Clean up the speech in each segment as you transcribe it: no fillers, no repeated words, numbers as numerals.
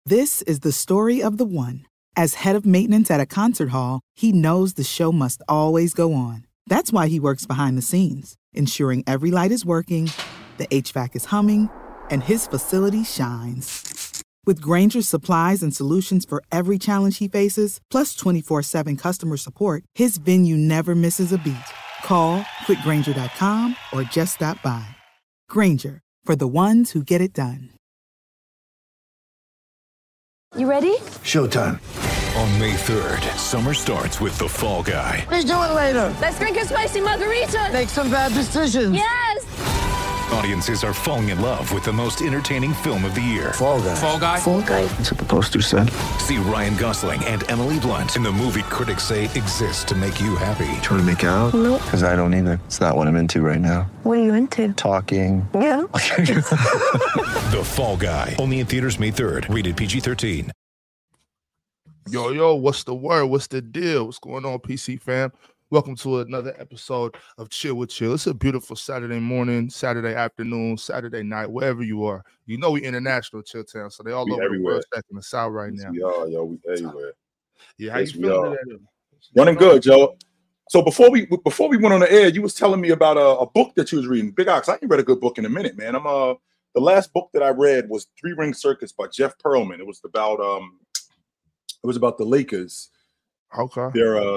This is the story of the one. As head of maintenance at a concert hall, he knows the show must always go on. That's why he works behind the scenes, ensuring every light is working, the HVAC is humming, and his facility shines. With Grainger's supplies and solutions for every challenge he faces, plus 24/7 customer support, his venue never misses a beat. Call quickgrainger.com or just stop by. Grainger, for the ones who get it done. You ready? Showtime. On May 3rd, summer starts with The Fall Guy. Let's do it later. Let's drink a spicy margarita. Make some bad decisions. Yes! Audiences are falling in love with the most entertaining film of the year. Fall Guy. Fall Guy? Fall Guy. That's what the poster said. See Ryan Gosling and Emily Blunt in the movie critics say exists to make you happy. Trying to make it out? Nope. Because I don't either. It's not what I'm into right now. What are you into? Talking. Yeah. The Fall Guy. Only in theaters May 3rd. Rated PG-13. Yo, what's the word? What's the deal? What's going on, PC fam? Welcome to another episode of Chill with Chill. It's a beautiful Saturday morning, Saturday afternoon, Saturday night, wherever you are. You know we international Chill Town, so they all over everywhere. The world checking us out right now. We are, yo. We everywhere. Yeah, how you feeling today? Running good, Joe. So before we went on the air, you was telling me about a book that you was reading. Big Ox, I ain't read a good book in a minute, man. The last book that I read was Three Ring Circus by Jeff Pearlman. It was about the Lakers. Okay.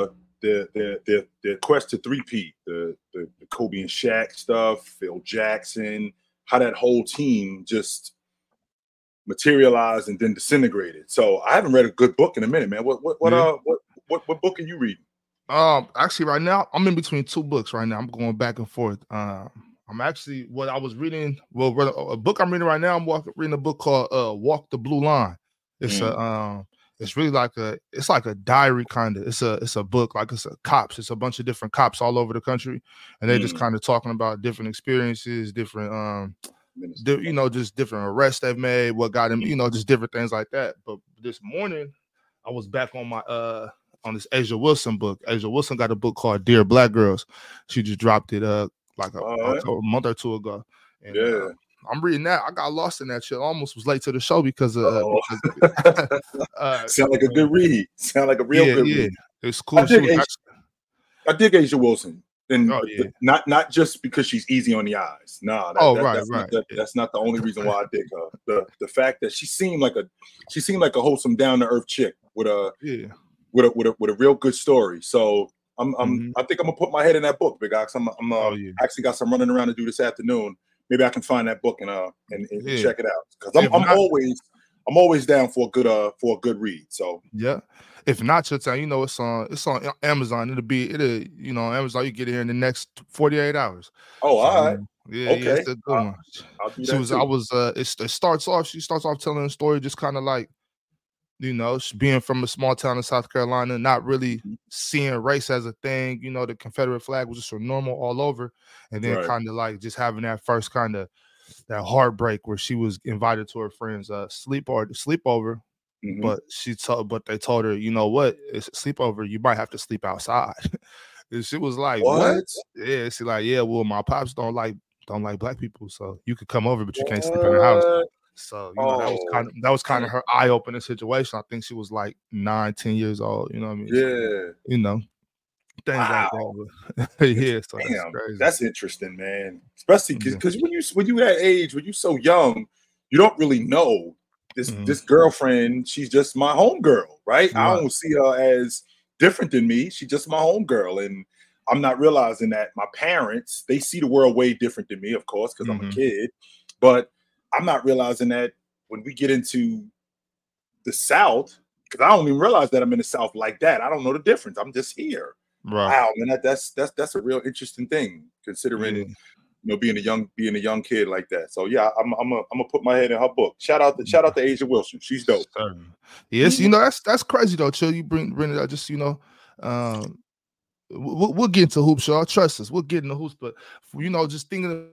Their quest to three-peat, the Kobe and Shaq stuff, Phil Jackson, how that whole team just materialized and then disintegrated. So I haven't read a good book in a minute, man. What book are you reading? Actually, right now I'm in between two books. Right now, I'm going back and forth. I'm actually what I was reading. Well, a book I'm reading right now. I'm reading a book called "Walk the Blue Line." It's it's really like a diary kind of. It's a book, like it's a cops. It's a bunch of different cops all over the country, and they're just kind of talking about different experiences, different just different arrests they've made, what got them, just different things like that. But this morning, I was back on my on this Asia Wilson book. Asia Wilson got a book called Dear Black Girls. She just dropped it like a month or two ago. And, I'm reading that. I got lost in that shit. Almost was late to the show because sound like a good read. Sound like a real good read. It's cool. I dig Asia Wilson, and not just because she's easy on the eyes. That's not the only reason why I dig her. The fact that she seemed like a wholesome, down to earth chick with a real good story. So I think I'm gonna put my head in that book, Big Ox. I'm actually got some running around to do this afternoon. Maybe I can find that book and check it out, because I'm always down for a good read. So yeah, if not, it's on Amazon. It'll Amazon. You get it here in the next 48 hours. Oh, all right. Yeah, okay. It's a good one. It starts off. She starts off telling a story, just kind of like, being from a small town in South Carolina, not really seeing race as a thing. The Confederate flag was just so normal all over. And then kind of like just having that first kind of that heartbreak where she was invited to her friend's sleepover. Mm-hmm. But they told her, you know what, it's a sleepover. You might have to sleep outside. And she was like, what? Yeah, she's like, yeah, well, my pops don't like black people. So you could come over, but you can't sleep in the house. So that was kind of her eye-opening situation. I think she was like 9-10 years old. You know what I mean? Yeah. Things like that. Yeah. So that's interesting, man. Especially because when you that age, when you so young, you don't really know this girlfriend. She's just my homegirl, right? I don't see her as different than me. She's just my homegirl, and I'm not realizing that my parents, they see the world way different than me, of course, because I'm a kid, but I'm not realizing that when we get into the South, because I don't even realize that I'm in the South like that. I don't know the difference. I'm just here. Right. Wow, man, that's a real interesting thing, considering being a young kid like that. So yeah, I'm gonna put my head in her book. Shout out to Asia Wilson. She's dope. Yes, that's crazy though. Chill, you bring it up. Just we'll get into hoops, y'all. Trust us, we'll get into hoops. But just thinking.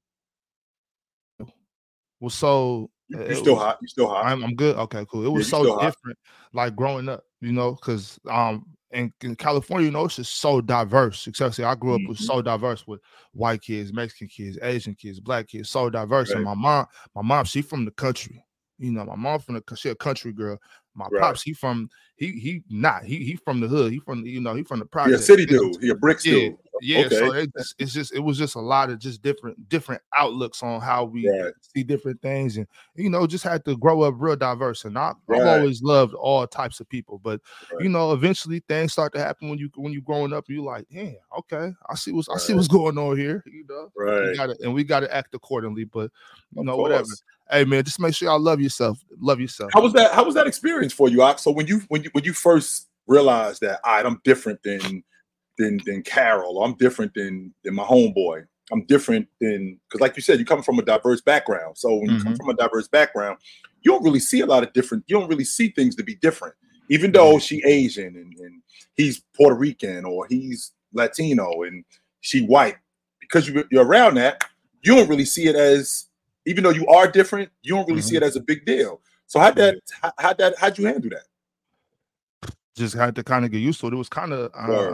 Was so you still hot. I'm good. Okay, cool. It was so different, like growing up, because in California, it's just so diverse. Especially I grew up with so diverse with white kids, Mexican kids, Asian kids, black kids, so diverse. Right. And my mom, she from the country. You know, my mom she a country girl. My Right. pops, he from the hood. He from the project. He a city dude. He a bricks dude. Yeah. Okay. So it was just a lot of just different outlooks on how we see different things, and just had to grow up real diverse. And I've always loved all types of people, but eventually things start to happen when you growing up. You like, damn, okay, I see what's going on here. Right. We gotta act accordingly. But whatever. Hey man, just make sure y'all love yourself. Love yourself. How was that experience for you, Ox? So when you first realized that I'm different than Carol, or I'm different than my homeboy, I'm different than, because like you said, you come from a diverse background. So when you come from a diverse background, you don't really see a lot of different. You don't really see things to be different, even though she Asian and he's Puerto Rican or he's Latino and she white. Because you're around that, you don't really see it as. Even though you are different, you don't really see it as a big deal. So how'd you handle that? Just had to kind of get used to it. It was kind of,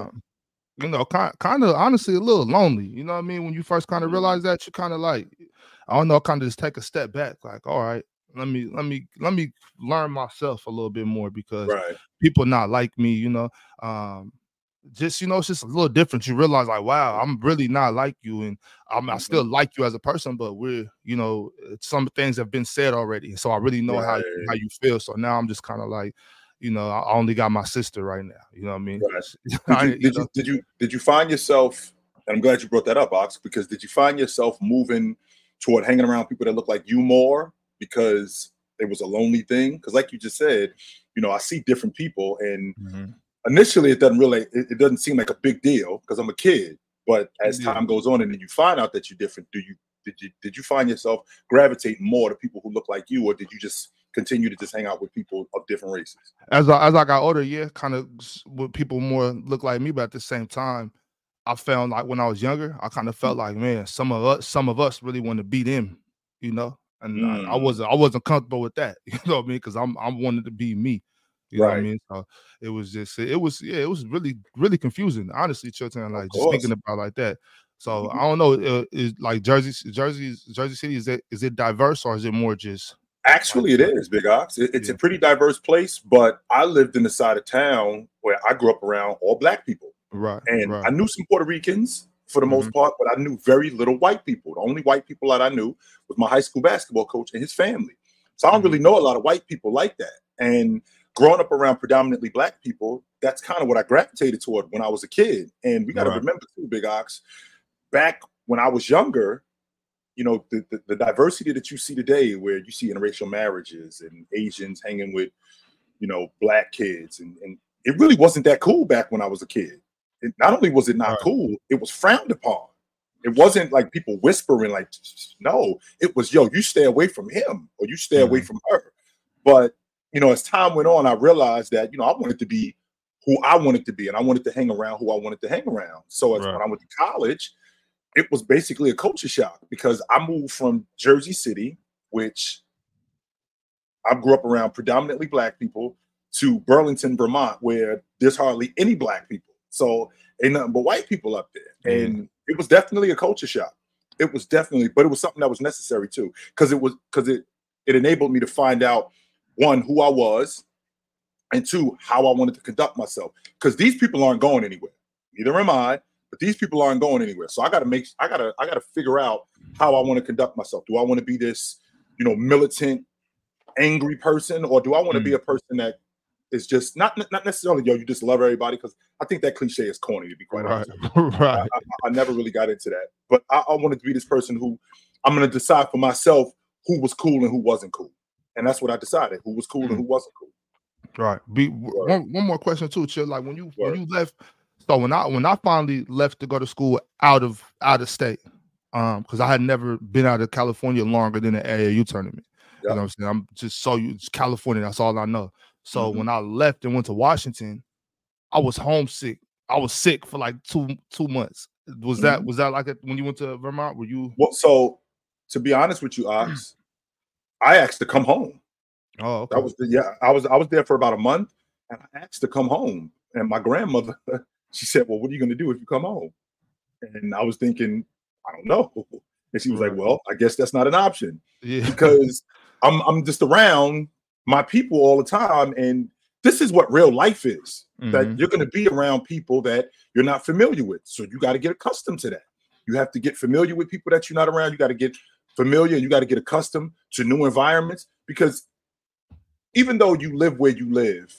kind of honestly a little lonely. You know what I mean? When you first kind of realize that, you kind of like, I don't know, kind of just take a step back. Like, all right, let me learn myself a little bit more, because people not like me. Just it's just a little different. You realize like, wow, I'm really not like you, and I still like you as a person, but we're some things have been said already, so I really know how you feel. So now I'm just kind of like, I only got my sister right now. You know what I mean? Right. Did you find yourself? And I'm glad you brought that up, Ox, because did you find yourself moving toward hanging around people that look like you more because it was a lonely thing? Because like you just said, I see different people and. Initially, it doesn't seem like a big deal because I'm a kid. But as time goes on, and then you find out that you're different, did you find yourself gravitating more to people who look like you, or did you just continue to just hang out with people of different races? As I got older, kind of with people more look like me, but at the same time, I found like when I was younger, I kind of felt like, man, some of us really want to be them, and I wasn't comfortable with that, you know what I mean? Because I wanted to be me. You know what I mean? So it was really, really confusing, honestly, Chilton, like just thinking about like that. So I don't know, is like Jersey City, is it diverse, or is it more just? Actually, it is, Big Ox. It's a pretty diverse place, but I lived in the side of town where I grew up around all Black people. Right. And I knew some Puerto Ricans for the most part, but I knew very little white people. The only white people that I knew was my high school basketball coach and his family. So I don't really know a lot of white people like that. And growing up around predominantly Black people, that's kind of what I gravitated toward when I was a kid. And we got to remember too, Big Ox, back when I was younger, the diversity that you see today, where you see interracial marriages and Asians hanging with, Black kids, and it really wasn't that cool back when I was a kid. Not only was it not cool, it was frowned upon. It wasn't like people whispering, like, no, it was, yo, you stay away from him or you stay away from her. But as time went on, I realized that, I wanted to be who I wanted to be, and I wanted to hang around who I wanted to hang around. So when I went to college, it was basically a culture shock, because I moved from Jersey City, which I grew up around predominantly Black people, to Burlington, Vermont, where there's hardly any Black people. So ain't nothing but white people up there. And it was definitely a culture shock. But it was something that was necessary too, because it enabled me to find out, one, who I was, and two, how I wanted to conduct myself. Because these people aren't going anywhere. Neither am I, but these people aren't going anywhere. So I gotta figure out how I want to conduct myself. Do I want to be this, militant, angry person, or do I want to be a person that is just not necessarily, you just love everybody? Because I think that cliche is corny, to be quite honest. I never really got into that. But I wanted to be this person who I'm going to decide for myself who was cool and who wasn't cool. And that's what I decided, who was cool and who wasn't cool. Right. One more question too, Chill. Like when you left, so when I finally left to go to school out of state, because I had never been out of California longer than the AAU tournament. You know what I'm saying? I'm just it's California, that's all I know. So when I left and went to Washington, I was homesick. I was sick for like two months. Was that like it when you went to Vermont? Were you? Well, so to be honest with you, Ox, I asked to come home. Oh, okay. I was there for about a month, and I asked to come home. And my grandmother, she said, "Well, what are you going to do if you come home?" And I was thinking, I don't know. And she was like, "Well, I guess that's not an option." Yeah. Because I'm just around my people all the time, and this is what real life is. That you're going to be around people that you're not familiar with, so you got to get accustomed to that. You have to get familiar with people that you're not around. You got to get familiar, and you got to get accustomed to new environments, because even though you live where you live,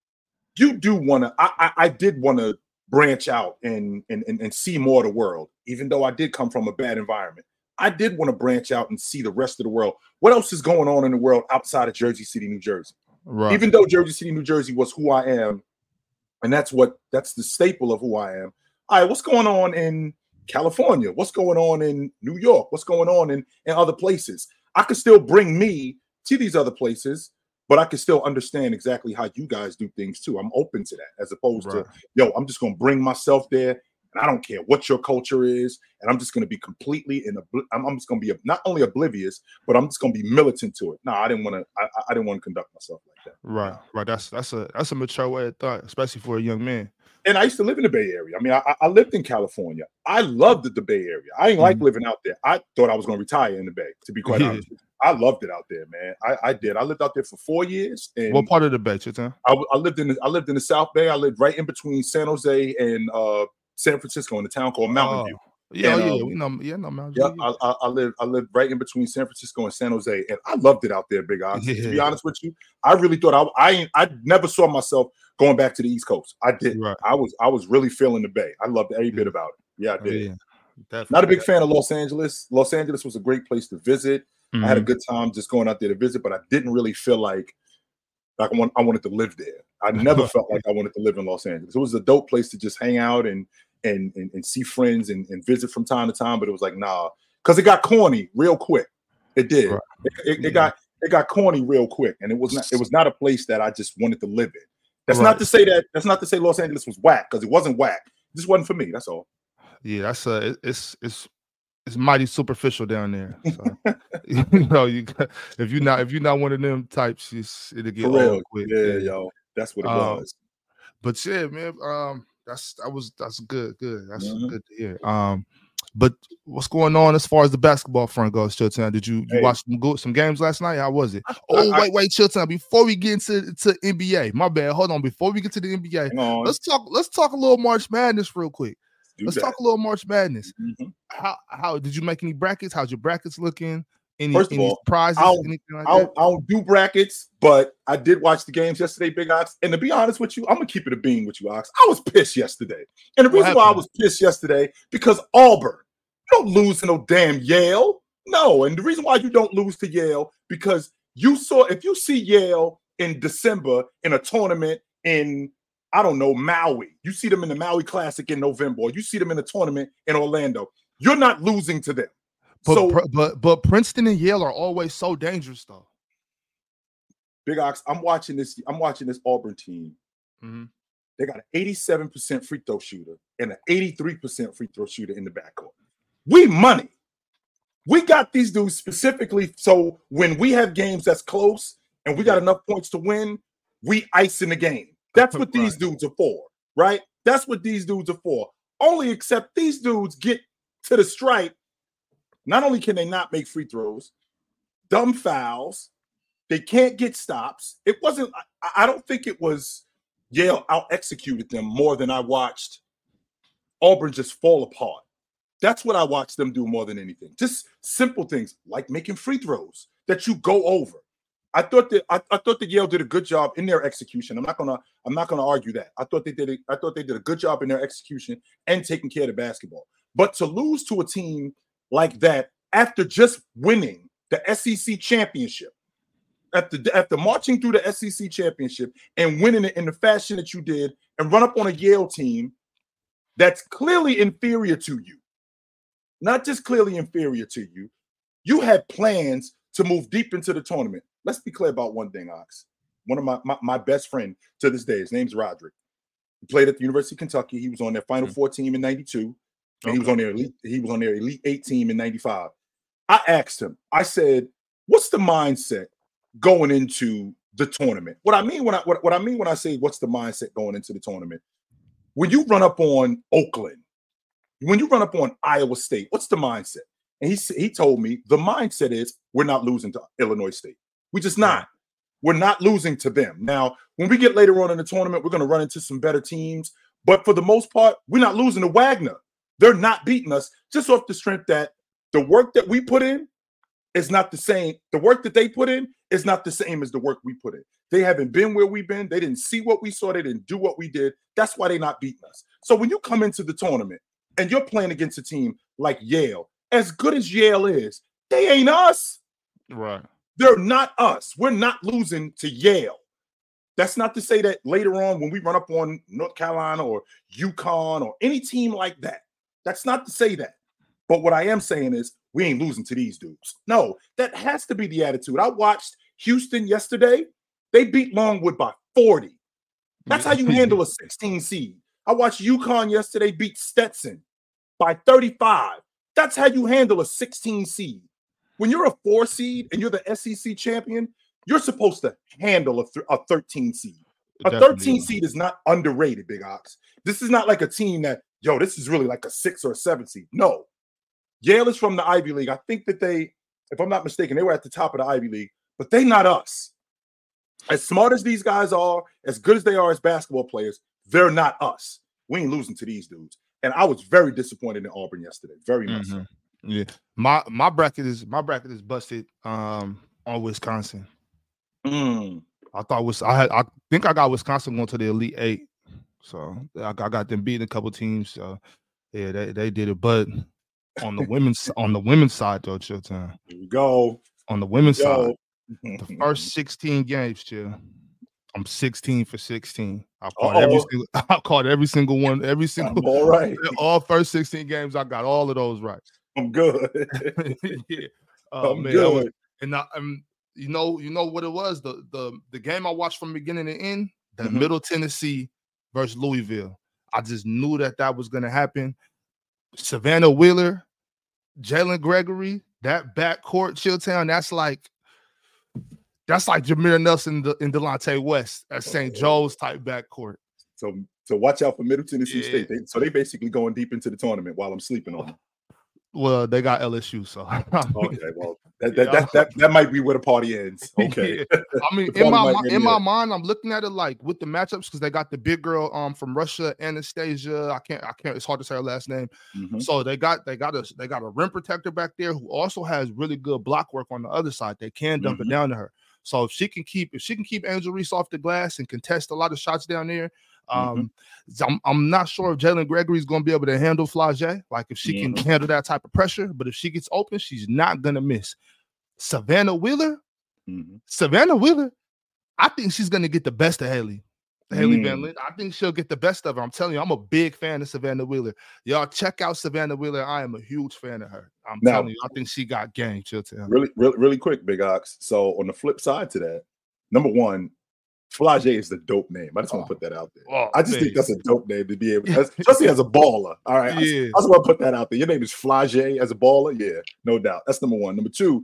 you do want to. I did want to branch out and see more of the world, even though I did come from a bad environment. I did want to branch out and see the rest of the world. What else is going on in the world outside of Jersey City, New Jersey? Right. Even though Jersey City, New Jersey was who I am, and that's the staple of who I am. All right, what's going on in California? What's going on in New York? What's going on in other places? I could still bring me to these other places, but I can still understand exactly how you guys do things too. I'm open to that, as opposed to, yo, I'm just going to bring myself there, and I don't care what your culture is, and I'm just going to be completely I'm just going to be not only oblivious, but I'm just going to be militant to it. No, I didn't want to conduct myself like that. Right. That's a mature way of thought, especially for a young man. And I used to live in the Bay Area. I mean, I lived in California. I loved the Bay Area. I ain't like living out there. I thought I was going to retire in the Bay, to be quite honest with you. I loved it out there, man. I did. I lived out there for 4 years. And what part of the Bay, Chitan? I lived in the South Bay. I lived right in between San Jose and San Francisco, in a town called Mountain View. Yeah, we know. Yeah, no, Mountain View. Yeah, I lived right in between San Francisco and San Jose, and I loved it out there, Big Ox. To be honest with you, I really thought I never saw myself going back to the East Coast. I did. Right. I was really feeling the Bay. I loved every bit about it. Yeah, I did. Not a big fan of Los Angeles. Los Angeles was a great place to visit. I had a good time just going out there to visit, but I didn't really feel like I wanted to live there. I never felt like I wanted to live in Los Angeles. It was a dope place to just hang out and see friends and visit from time to time, but it was like, nah, because it got corny real quick. It did. Right. It got corny real quick, and it was not a place that I just wanted to live in. That's not to say Los Angeles was whack, because it wasn't whack. It just wasn't for me. That's all. Yeah, that's it's mighty superficial down there. So, if you're not one of them types, it'll get old quick. Yeah, yo, that's what it was. But yeah, man, that's good. That's good to hear. But what's going on as far as the basketball front goes, Chilltown? Did you watch some games last night? How was it? Wait, Chilltown. Before we get into NBA, my bad. Hold on. Before we get to the NBA, let's talk a little March Madness real quick. Let's talk a little March Madness. How did you make any brackets? How's your brackets looking? First of all, surprises? I don't do brackets, but I did watch the games yesterday, Big Ox. And to be honest with you, I'm gonna keep it a bean with you, Ox. I was pissed yesterday, and the reason why I was pissed yesterday, because Auburn, you don't lose to no damn Yale. No, and the reason why you don't lose to Yale, because if you see Yale in December in a tournament in, I don't know, Maui. You see them in the Maui Classic in November, or you see them in a tournament in Orlando. You're not losing to them. But Princeton and Yale are always so dangerous, though. Big Ox, I'm watching this Auburn team. They got an 87% free throw shooter and an 83% free throw shooter in the backcourt. We money. We got these dudes specifically so when we have games that's close and we got enough points to win, we ice in the game. That's what these dudes are for, right? That's what these dudes are for. Only except these dudes get to the stripe. Not only can they not make free throws, dumb fouls, they can't get stops. It wasn't, I don't think it was Yale out-executed them more than I watched Auburn just fall apart. That's what I watched them do more than anything. Just simple things like making free throws that you go over. I thought that Yale did a good job in their execution. I'm not gonna argue that. I thought they did a good job in their execution and taking care of the basketball. But to lose to a team like that after just winning the SEC championship, after marching through the SEC championship and winning it in the fashion that you did, and run up on a Yale team that's clearly inferior to you, not just clearly inferior to you, you had plans to move deep into the tournament. Let's be clear about one thing, Ox. One of my best friend to this day, his name's Roderick. He played at the University of Kentucky. He was on their Final Four team in '92. And he was on their Elite 8 team in '95. I asked him, I said, what's the mindset going into the tournament? What I mean when I say what's the mindset going into the tournament? When you run up on Oakland, when you run up on Iowa State, what's the mindset? And he told me the mindset is we're not losing to Illinois State. We just not. We're not losing to them. Now, when we get later on in the tournament, we're going to run into some better teams. But for the most part, we're not losing to Wagner. They're not beating us just off the strength that the work that we put in is not the same. The work that they put in is not the same as the work we put in. They haven't been where we've been. They didn't see what we saw. They didn't do what we did. That's why they're not beating us. So when you come into the tournament and you're playing against a team like Yale, as good as Yale is, they ain't us. Right. They're not us. We're not losing to Yale. That's not to say that later on when we run up on North Carolina or UConn or any team like that, that's not to say that. But what I am saying is we ain't losing to these dudes. No, that has to be the attitude. I watched Houston yesterday. They beat Longwood by 40. That's how you handle a 16 seed. I watched UConn yesterday beat Stetson by 35. That's how you handle a 16 seed. When you're a 4 seed and you're the SEC champion, you're supposed to handle a 13 seed. A 13 seed is not underrated, Big Ox. This is not like a team that, this is really like a 6 or a 7 seed. No. Yale is from the Ivy League. I think that they, if I'm not mistaken, they were at the top of the Ivy League, but they not us. As smart as these guys are, as good as they are as basketball players, they're not us. We ain't losing to these dudes. And I was very disappointed in Auburn yesterday. Very much so. Yeah. My bracket is busted on Wisconsin. I think I got Wisconsin going to the Elite 8. So I got them beating a couple teams. So yeah, they did it. But on the women's side though, Chilltown. Here we go. On the women's side, the first 16 games, Chill. I'm 16 for 16. I've caught every single one. All right. All first 16 games, I got all of those right. I'm good. Yeah. I'm good. You know what it was? The game I watched from beginning to end, the Middle Tennessee versus Louisville. I just knew that was going to happen. Savannah Wheeler, Jalen Gregory, that backcourt, Chilltown, that's like Jameer Nelson and Delonte West at St. Joe's type backcourt. So watch out for Middle Tennessee State. They basically going deep into the tournament while I'm sleeping on them. Well, they got LSU, so okay. Well, that might be where the party ends. Okay. Yeah. I mean, in my mind, I'm looking at it like with the matchups because they got the big girl from Russia, Anastasia. I can't. It's hard to say her last name. So they got a rim protector back there who also has really good block work on the other side. They can dump it down to her. So if she can keep Angel Reese off the glass and contest a lot of shots down there. I'm not sure if Jalen Gregory is going to be able to handle Flage, like if she can handle that type of pressure, but if she gets open, she's not going to miss. Savannah Wheeler, I think she's going to get the best of Haley Van Lent. I think she'll get the best of her. I'm telling you, I'm a big fan of Savannah Wheeler. Y'all check out Savannah Wheeler. I am a huge fan of her. I'm telling you, I think she got game. Really quick, Big Ox. So on the flip side to that, number one, Flage is the dope name. I just want to put that out there. I just think that's a dope name to be able to, especially as a baller. All right. Yeah. I just want to put that out there. Your name is Flage as a baller? Yeah, no doubt. That's number one. Number two,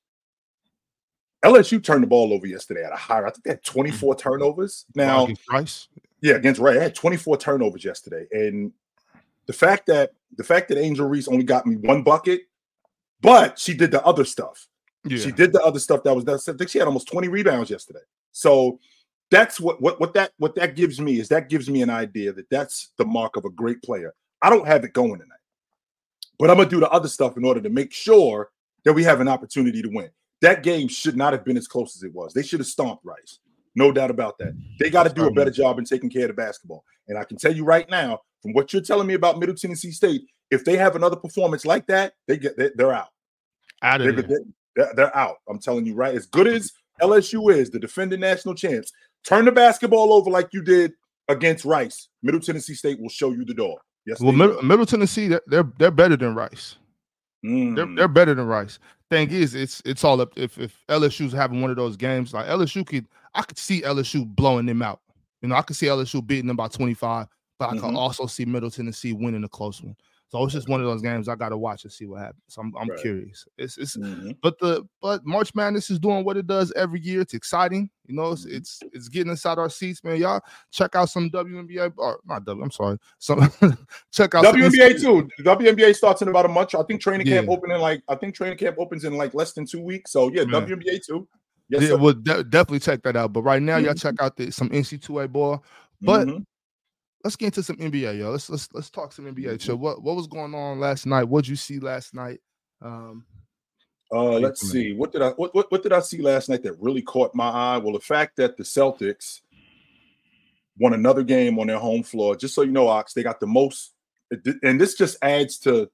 LSU turned the ball over yesterday at a higher. I think they had 24 turnovers. Now, against Rice? Yeah, against Rice. They had 24 turnovers yesterday. And the fact that Angel Reese only got me 1 bucket, but she did the other stuff. Yeah. She did the other stuff I think she had almost 20 rebounds yesterday. So that's what that gives me is that gives me an idea that that's the mark of a great player. I don't have it going tonight, but I'm gonna do the other stuff in order to make sure that we have an opportunity to win. That game should not have been as close as it was. They should have stomped Rice, no doubt about that. They got to do a better job in taking care of the basketball. And I can tell you right now, from what you're telling me about Middle Tennessee State, if they have another performance like that, they're out. They're out. I'm telling you, right? As good as LSU is, the defending national champs. Turn the basketball over like you did against Rice. Middle Tennessee State will show you the door. Yes. Well, Middle Tennessee, they're better than Rice. They're better than Rice. Thing is, it's all up. If LSU's having one of those games, like I could see LSU blowing them out. I could see LSU beating them by 25, but I can also see Middle Tennessee winning a close one. So it's just one of those games I got to watch and see what happens. So I'm curious. But March Madness is doing what it does every year. It's exciting. It's getting inside our seats, man. Y'all check out some WNBA or not W. I'm sorry. Check out WNBA too. The WNBA starts in about a month. I think training camp opens in less than 2 weeks. So yeah, WNBA too. Yes, yeah, sir. we'll definitely check that out. But right now, y'all check out some NC2A ball. But let's get into some NBA, yo. Let's talk some NBA. So what was going on last night? What'd you see last night? Let's see. What did I see last night that really caught my eye? Well, the fact that the Celtics won another game on their home floor. Just so you know, Ox, they got the most, and this just adds to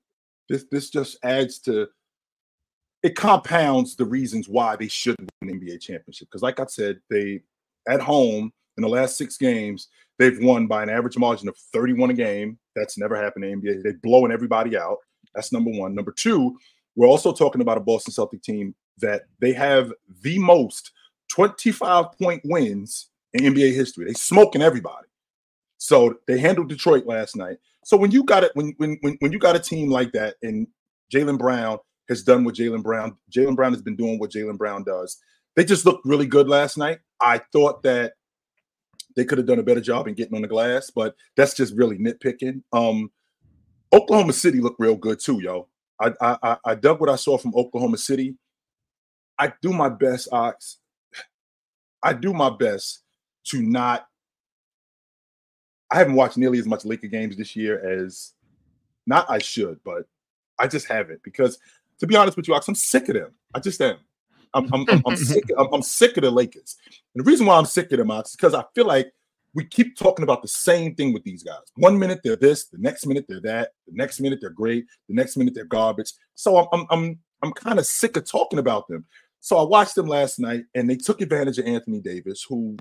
it compounds the reasons why they should win an NBA championship. Because, like I said, they at home in the last 6 games, they've won by an average margin of 31 a game. That's never happened in the NBA. They're blowing everybody out. That's number one. Number two, we're also talking about a Boston Celtic team that they have the most 25-point wins in NBA history. They smoking everybody. So they handled Detroit last night. So when you got it, when you got a team like that, and Jaylen Brown has done what Jaylen Brown has been doing what Jaylen Brown does. They just looked really good last night. I thought that they could have done a better job in getting on the glass, but that's just really nitpicking. Oklahoma City looked real good too, yo. I dug what I saw from Oklahoma City. I do my best, Ox. I do my best to not. I haven't watched nearly as much Laker games this year as not I should, but I just haven't because, to be honest with you, Ox, I'm sick of them. I just am. I'm sick. I'm sick of the Lakers. And the reason why I'm sick of them, Ox, is because I feel like we keep talking about the same thing with these guys. 1 minute they're this, the next minute they're that, the next minute they're great, the next minute they're garbage. So I'm kind of sick of talking about them. So I watched them last night, and they took advantage of Anthony Davis, who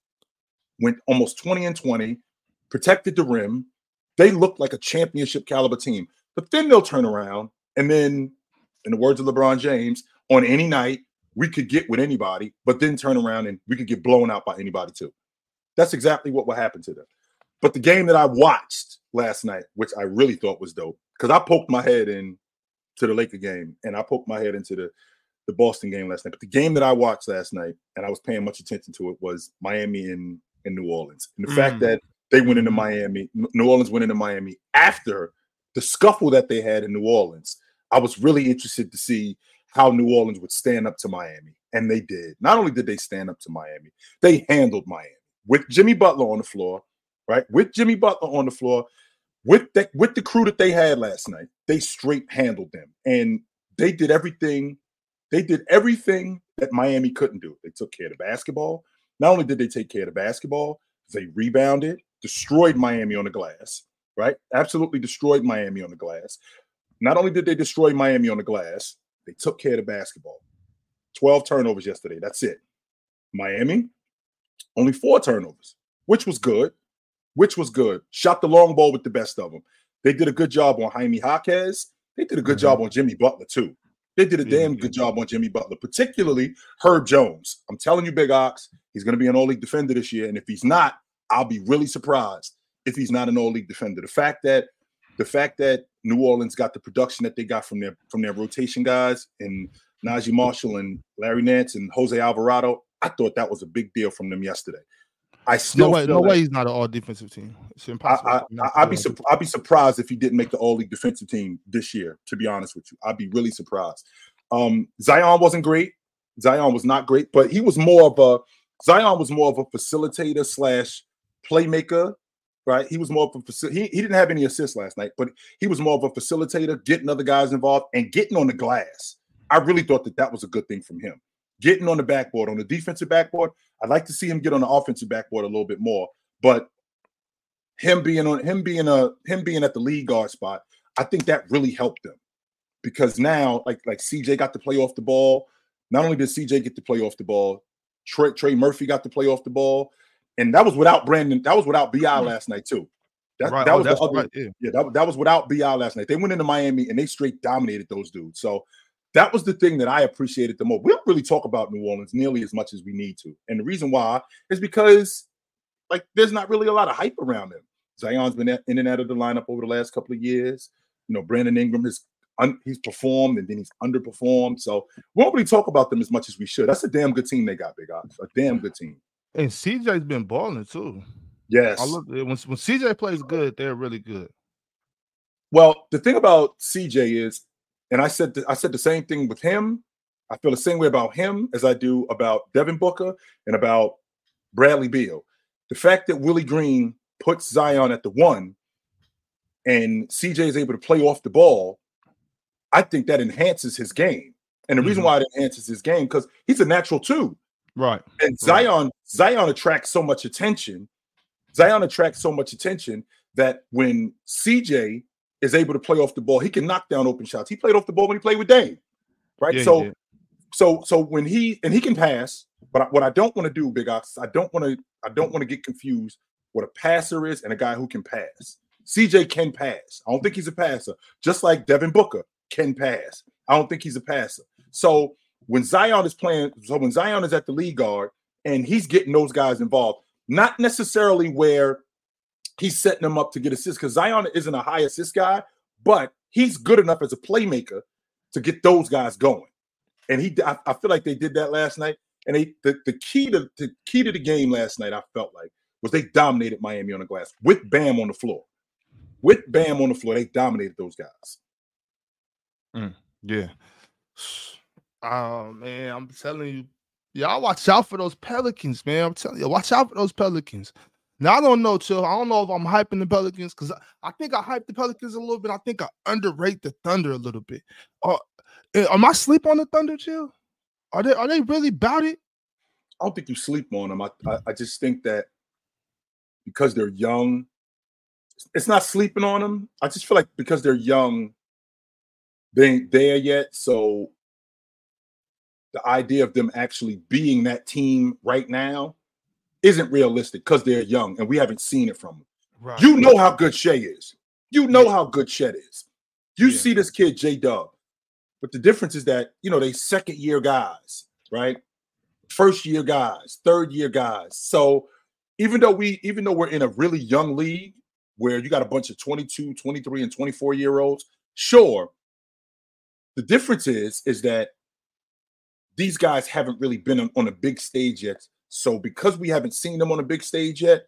went almost 20 and 20, protected the rim. They looked like a championship caliber team. But then they'll turn around, and then, in the words of LeBron James, on any night, we could get with anybody, but then turn around and we could get blown out by anybody too. That's exactly what will happen to them. But the game that I watched last night, which I really thought was dope, because I poked my head into the Laker game, and I poked my head into the Boston game last night. But the game that I watched last night, and I was paying much attention to it, was Miami and New Orleans. And the fact that they went into Miami, New Orleans went into Miami after the scuffle that they had in New Orleans. I was really interested to see how New Orleans would stand up to Miami. And they did. Not only did they stand up to Miami, they handled Miami with Jimmy Butler on the floor, right? With Jimmy Butler on the floor, with the crew that they had last night, they straight handled them. And they did everything. They did everything that Miami couldn't do. They took care of the basketball. Not only did they take care of the basketball, they rebounded, destroyed Miami on the glass, right? Absolutely destroyed Miami on the glass. Not only did they destroy Miami on the glass, they took care of the basketball. 12 turnovers yesterday. That's it. Miami, only 4 turnovers, which was good. Shot the long ball with the best of them. They did a good job on Jaime Jaquez. They did a good job on Jimmy Butler, too. They did a damn good job on Jimmy Butler, particularly Herb Jones. I'm telling you, Big Ox, he's going to be an all-league defender this year. And if he's not, I'll be really surprised if he's not an all-league defender. The fact that New Orleans got the production that they got from their rotation guys and Najee Marshall and Larry Nance and Jose Alvarado, I thought that was a big deal from them yesterday. I still no way he's not an all-defensive team. It's impossible. I'd be surprised if he didn't make the all-league defensive team this year, to be honest with you. I'd be really surprised. Zion wasn't great. Zion was not great, but he was more of a facilitator / playmaker, right? He was more of a he didn't have any assists last night, but he was more of a facilitator, getting other guys involved and getting on the glass. I really thought that was a good thing from him. Getting on the backboard, on the defensive backboard. I'd like to see him get on the offensive backboard a little bit more, but him being at the lead guard spot, I think that really helped them because now, like CJ got to play off the ball. Not only did CJ get to play off the ball, Trey Murphy got to play off the ball, and that was without Brandon. That was without BI last night too. That was without BI last night. They went into Miami and they straight dominated those dudes. So that was the thing that I appreciated the most. We don't really talk about New Orleans nearly as much as we need to. And the reason why is because, there's not really a lot of hype around them. Zion's been in and out of the lineup over the last couple of years. You know, Brandon Ingram he's performed and then he's underperformed. So we don't really talk about them as much as we should. That's a damn good team they got, Big Ox. A damn good team. And CJ's been balling too. Yes. When CJ plays good, they're really good. Well, the thing about CJ is, and I said the same thing with him. I feel the same way about him as I do about Devin Booker and about Bradley Beal. The fact that Willie Green puts Zion at the 1 and CJ is able to play off the ball, I think that enhances his game. And the reason why it enhances his game, because he's a natural 2. Right. And Zion attracts so much attention. Zion attracts so much attention that when CJ is able to play off the ball, he can knock down open shots. He played off the ball when he played with Dame. Right. Yeah, so when he can pass, but what I don't want to do, Big Ox, I don't want to get confused what a passer is and a guy who can pass. CJ can pass. I don't think he's a passer, just like Devin Booker can pass. I don't think he's a passer. So when Zion is at the lead guard and he's getting those guys involved, not necessarily where he's setting them up to get assists, because Zion isn't a high assist guy, but he's good enough as a playmaker to get those guys going. And I feel like they did that last night. And the key to the game last night, I felt like, was they dominated Miami on the glass with Bam on the floor. With Bam on the floor, they dominated those guys. Yeah. Oh, man, I'm telling you, y'all watch out for those Pelicans, man. I'm telling you, watch out for those Pelicans. Now, I don't know, Chill. I don't know if I'm hyping the Pelicans, because I think I hyped the Pelicans a little bit. I think I underrate the Thunder a little bit. Am I sleep on the Thunder, Chill? Are they really about it? I don't think you sleep on them. I just think that because they're young, it's not sleeping on them. I just feel like because they're young, they ain't there yet. So the idea of them actually being that team right now isn't realistic because they're young and we haven't seen it from them. Right. You know how good Shea is. You know how good Chet is. You see this kid, J-Dub. But the difference is that, they second-year guys, right? First-year guys, third-year guys. So even though we're in a really young league where you got a bunch of 22, 23, and 24-year-olds, sure, the difference is that these guys haven't really been on a big stage yet. So because we haven't seen them on a big stage yet,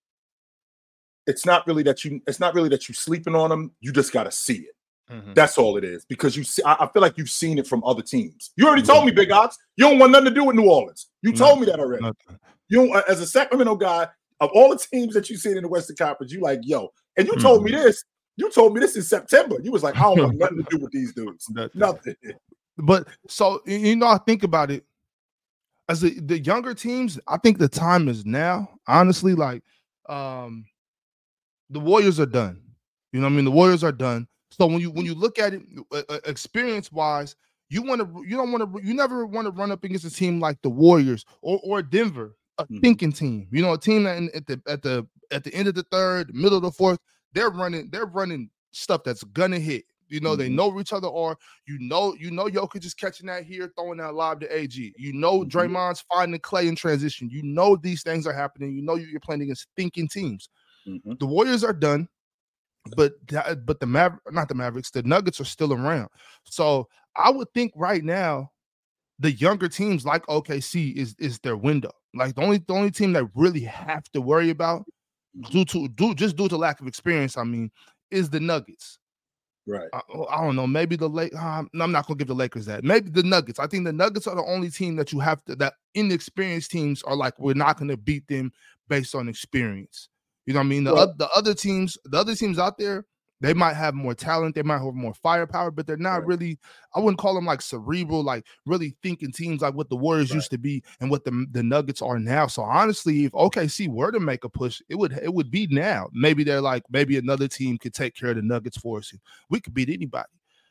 it's not really that you're sleeping on them. You just got to see it. Mm-hmm. That's all it is. Because I feel like you've seen it from other teams. You already told me, Big Ox, you don't want nothing to do with New Orleans. You told me that already. You, as a Sacramento guy, of all the teams that you've seen in the Western Conference, you like, yo, and you told me this. You told me this in September. You was like, I don't want nothing to do with these dudes. Nothing. But so I think about it. As the younger teams, I think the time is now. Honestly, like the Warriors are done. You know what I mean? The Warriors are done. So when you look at it experience wise, you never want to run up against a team like the Warriors or Denver, a thinking team. A team that at the end of the third, middle of the fourth, they're running stuff that's gonna hit. They know where each other are. Jokic is catching that here, throwing that lob to AG. Draymond's finding Clay in transition. These things are happening. You're playing against thinking teams. Mm-hmm. The Warriors are done, but the Mavericks, the Nuggets are still around. So I would think right now, the younger teams like OKC is their window. Like the only team that really have to worry about due to lack of experience, is the Nuggets. Right. I don't know. Maybe the I'm not gonna give the Lakers that. Maybe the Nuggets. I think the Nuggets are the only team that you have to. That inexperienced teams are like, we're not gonna beat them based on experience. You know what I mean? The other teams out there, they might have more talent, they might have more firepower, but they're not really. I wouldn't call them like cerebral, like really thinking teams like what the Warriors used to be and what the Nuggets are now. So honestly, if OKC were to make a push, it would be now. Maybe they're like, maybe another team could take care of the Nuggets for us. We could beat anybody.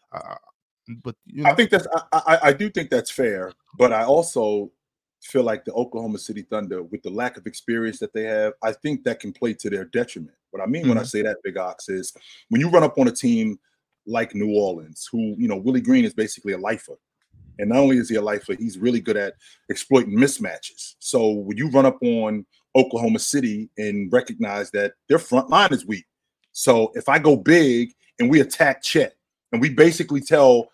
But I think I do think that's fair, but I also feel like the Oklahoma City Thunder, with the lack of experience that they have, I think that can play to their detriment. What I mean when I say that, Big Ox, is when you run up on a team like New Orleans, who, Willie Green is basically a lifer. And not only is he a lifer, he's really good at exploiting mismatches. So when you run up on Oklahoma City and recognize that their front line is weak. So if I go big and we attack Chet, and we basically tell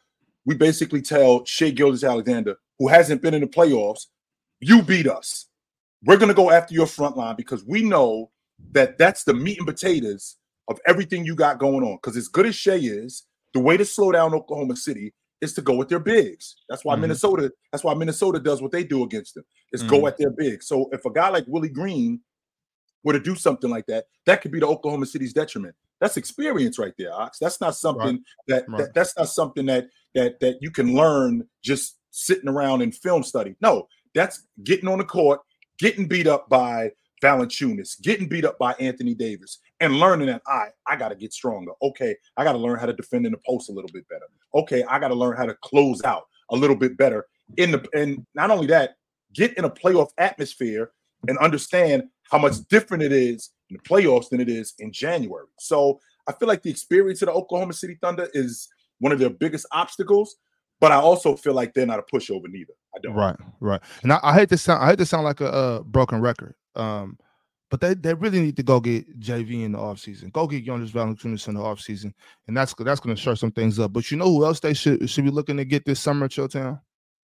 Shai Gilgeous-Alexander, who hasn't been in the playoffs, you beat us. We're going to go after your front line because we know that that's the meat and potatoes of everything you got going on. Because as good as Shai is, the way to slow down Oklahoma City is to go with their bigs. That's why Minnesota does what they do against them, is go at their bigs. So if a guy like Willie Green were to do something like that, that could be to Oklahoma City's detriment. That's experience right there, Ox. That's not something that's not something that you can learn just sitting around in film study. No, that's getting on the court, getting beat up by Valanciunas, getting beat up by Anthony Davis, and learning that I got to get stronger. Okay, I got to learn how to defend in the post a little bit better. Okay, I got to learn how to close out a little bit better. And not only that, get in a playoff atmosphere and understand how much different it is in the playoffs than it is in January. So I feel like the experience of the Oklahoma City Thunder is one of their biggest obstacles, but I also feel like they're not a pushover neither. I don't. Right. And I hate to sound like a broken record. But they really need to go get JV in the offseason. Go get Jonas Valanciunas in the offseason. And that's going to stir some things up. But you know who else they should be looking to get this summer at Chilltown?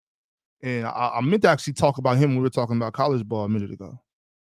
And I meant to actually talk about him when we were talking about college ball a minute ago.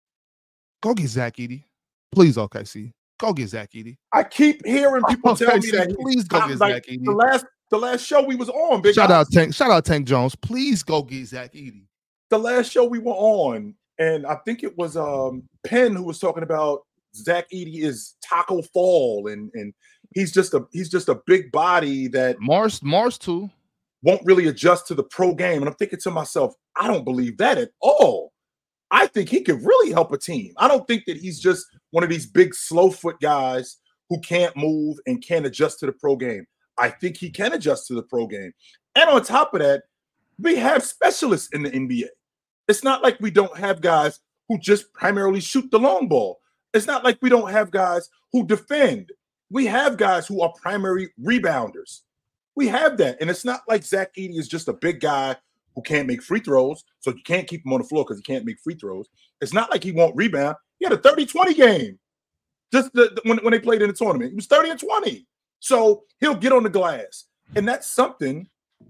Go get Zach Edey. Please, OKC. Go get Zach Edey. I keep hearing people tell me that. Please go get Zach Edey. The last show we was on, big shout out Tank Jones. Please go get Zach Edey. The last show we were on, and I think it was Penn who was talking about Zach Edey is Taco Fall, and he's just a big body that Mars too won't really adjust to the pro game. And I'm thinking to myself, I don't believe that at all. I think he could really help a team. I don't think that he's just one of these big slow foot guys who can't move and can't adjust to the pro game. I think he can adjust to the pro game. And on top of that, we have specialists in the NBA. It's not like we don't have guys who just primarily shoot the long ball. It's not like we don't have guys who defend. We have guys who are primary rebounders. We have that. And it's not like Zach Edey is just a big guy who can't make free throws, so you can't keep him on the floor because he can't make free throws. It's not like he won't rebound. He had a 30-20 game just when they played in the tournament. He was 30-20. So he'll get on the glass. And that is something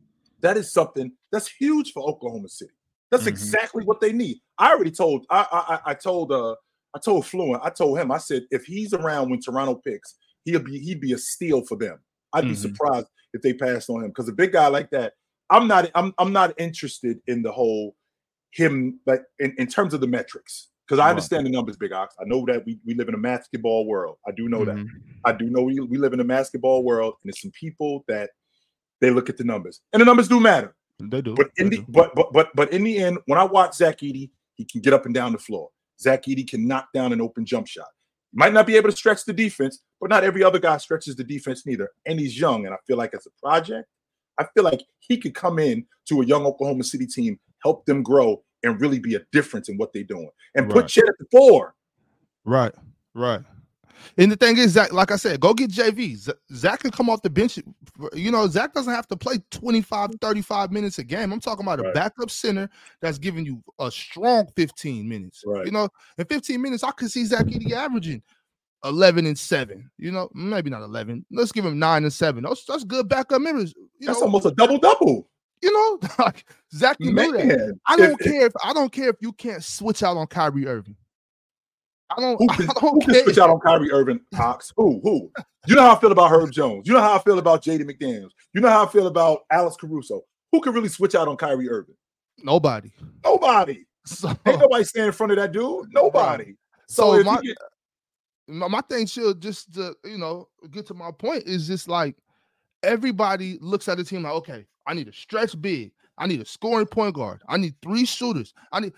that's huge for Oklahoma City. That's exactly what they need. I already told I told Fluent, I told him, I said, if he's around when Toronto picks, he'd be a steal for them. I'd be surprised if they passed on him, because a big guy like that, I'm not interested in the whole him, like in terms of the metrics, because I understand the numbers, Big Ox. I know that we live in a basketball world. I do know that. I do know we live in a basketball world, and there's some people that they look at the numbers, and the numbers do matter. They do. But in the end, when I watch Zach Edey, he can get up and down the floor. Zach Edey can knock down an open jump shot. He might not be able to stretch the defense, but not every other guy stretches the defense neither. And he's young, and I feel like as a project, I feel like he could come in to a young Oklahoma City team, help them grow, and really be a difference in what they're doing. And put Chet at the 4. Right. And the thing is, Zach, like I said, go get JV. Zach can come off the bench. You know, Zach doesn't have to play 25, 35 minutes a game. I'm talking about a backup center that's giving you a strong 15 minutes. Right. You know, in 15 minutes, I could see Zach Edey averaging 11 and 7. You know, maybe not 11. Let's give him 9 and 7. That's good backup minutes. That's almost a double-double. You know, like Zach can do that. I don't care if you can't switch out on Kyrie Irving. Who can switch out on Kyrie Irving, Cox? Who? You know how I feel about Herb Jones. You know how I feel about Jaden McDaniels. You know how I feel about Alex Caruso. Who can really switch out on Kyrie Irving? Nobody. So, ain't nobody standing in front of that dude. Nobody. So my thing, should just to, get to my point, is just like everybody looks at the team like, okay, I need a stretch big. I need a scoring point guard. I need 3 shooters.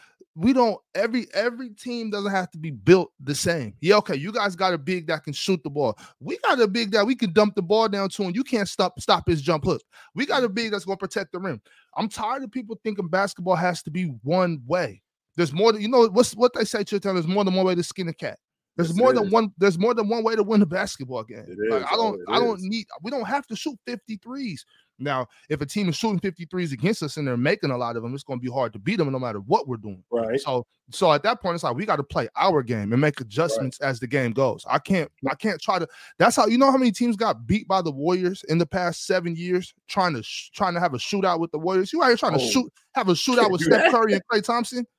Every team doesn't have to be built the same. Yeah, okay, you guys got a big that can shoot the ball. We got a big that we can dump the ball down to, and you can't stop his jump hook. We got a big that's going to protect the rim. I'm tired of people thinking basketball has to be one way. There's more than, what they say, Chilltown, there's more than one way to skin a cat. There's more than one way to win a basketball game. We don't have to shoot 53s. Now, if a team is shooting 53s against us and they're making a lot of them, it's going to be hard to beat them no matter what we're doing. Right. So at that point, it's like we got to play our game and make adjustments as the game goes. I can't try to. That's how, how many teams got beat by the Warriors in the past 7 years trying to have a shootout with the Warriors. You out here trying to have a shootout with Steph Curry and Klay Thompson?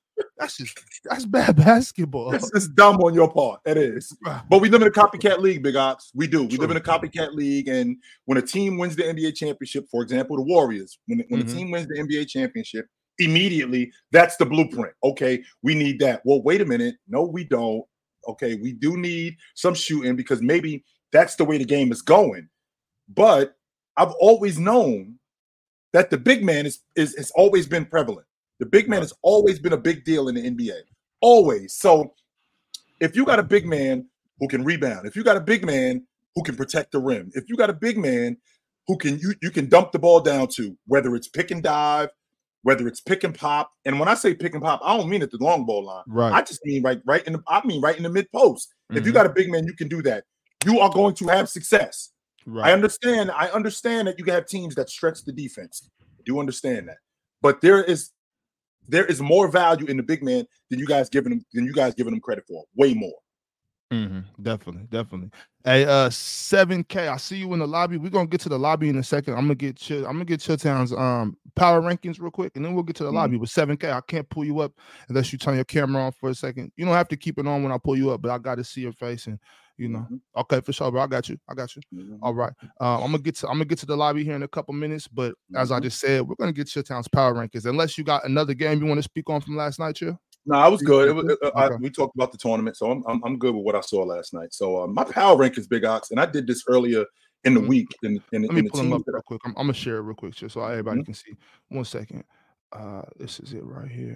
that's bad basketball. It's dumb on your part. It is. But we live in a copycat league, Big Ox. We do. We live in a copycat league, and when a team wins the NBA championship, for example, the Warriors, when a team wins the NBA championship, immediately that's the blueprint. Okay, we need that. Well, wait a minute. No, we don't. Okay, we do need some shooting because maybe that's the way the game is going. But I've always known that the big man has always been prevalent. The big man has always been a big deal in the NBA. Always. So if you got a big man who can rebound, if you got a big man who can protect the rim, if you got a big man who can you can dump the ball down to, whether it's pick and dive, whether it's pick and pop. And when I say pick and pop, I don't mean at the long ball line. Right. I just mean right in the mid post. If you got a big man, you can do that. You are going to have success. Right. I understand that you can have teams that stretch the defense. I do understand that. But there is more value in the big man than you guys giving him credit for. Way more. Definitely. Hey, 7K. I see you in the lobby. We're gonna get to the lobby in a second. I'm gonna get Chilltown's power rankings real quick, and then we'll get to the lobby. With 7K, I can't pull you up unless you turn your camera on for a second. You don't have to keep it on when I pull you up, but I got to see your face, and you know. Okay, for sure, bro. I got you. All right. I'm gonna get to the lobby here in a couple minutes, but as I just said, we're gonna get Chilltown's power rankings. Unless you got another game you want to speak on from last night, Chill. No, I was good. We talked about the tournament, so I'm good with what I saw last night. So my power rankings, Big Ox, and I did this earlier in the week. Let me pull them up real quick. I'm gonna share it real quick, just so everybody can see. 1 second. This is it right here.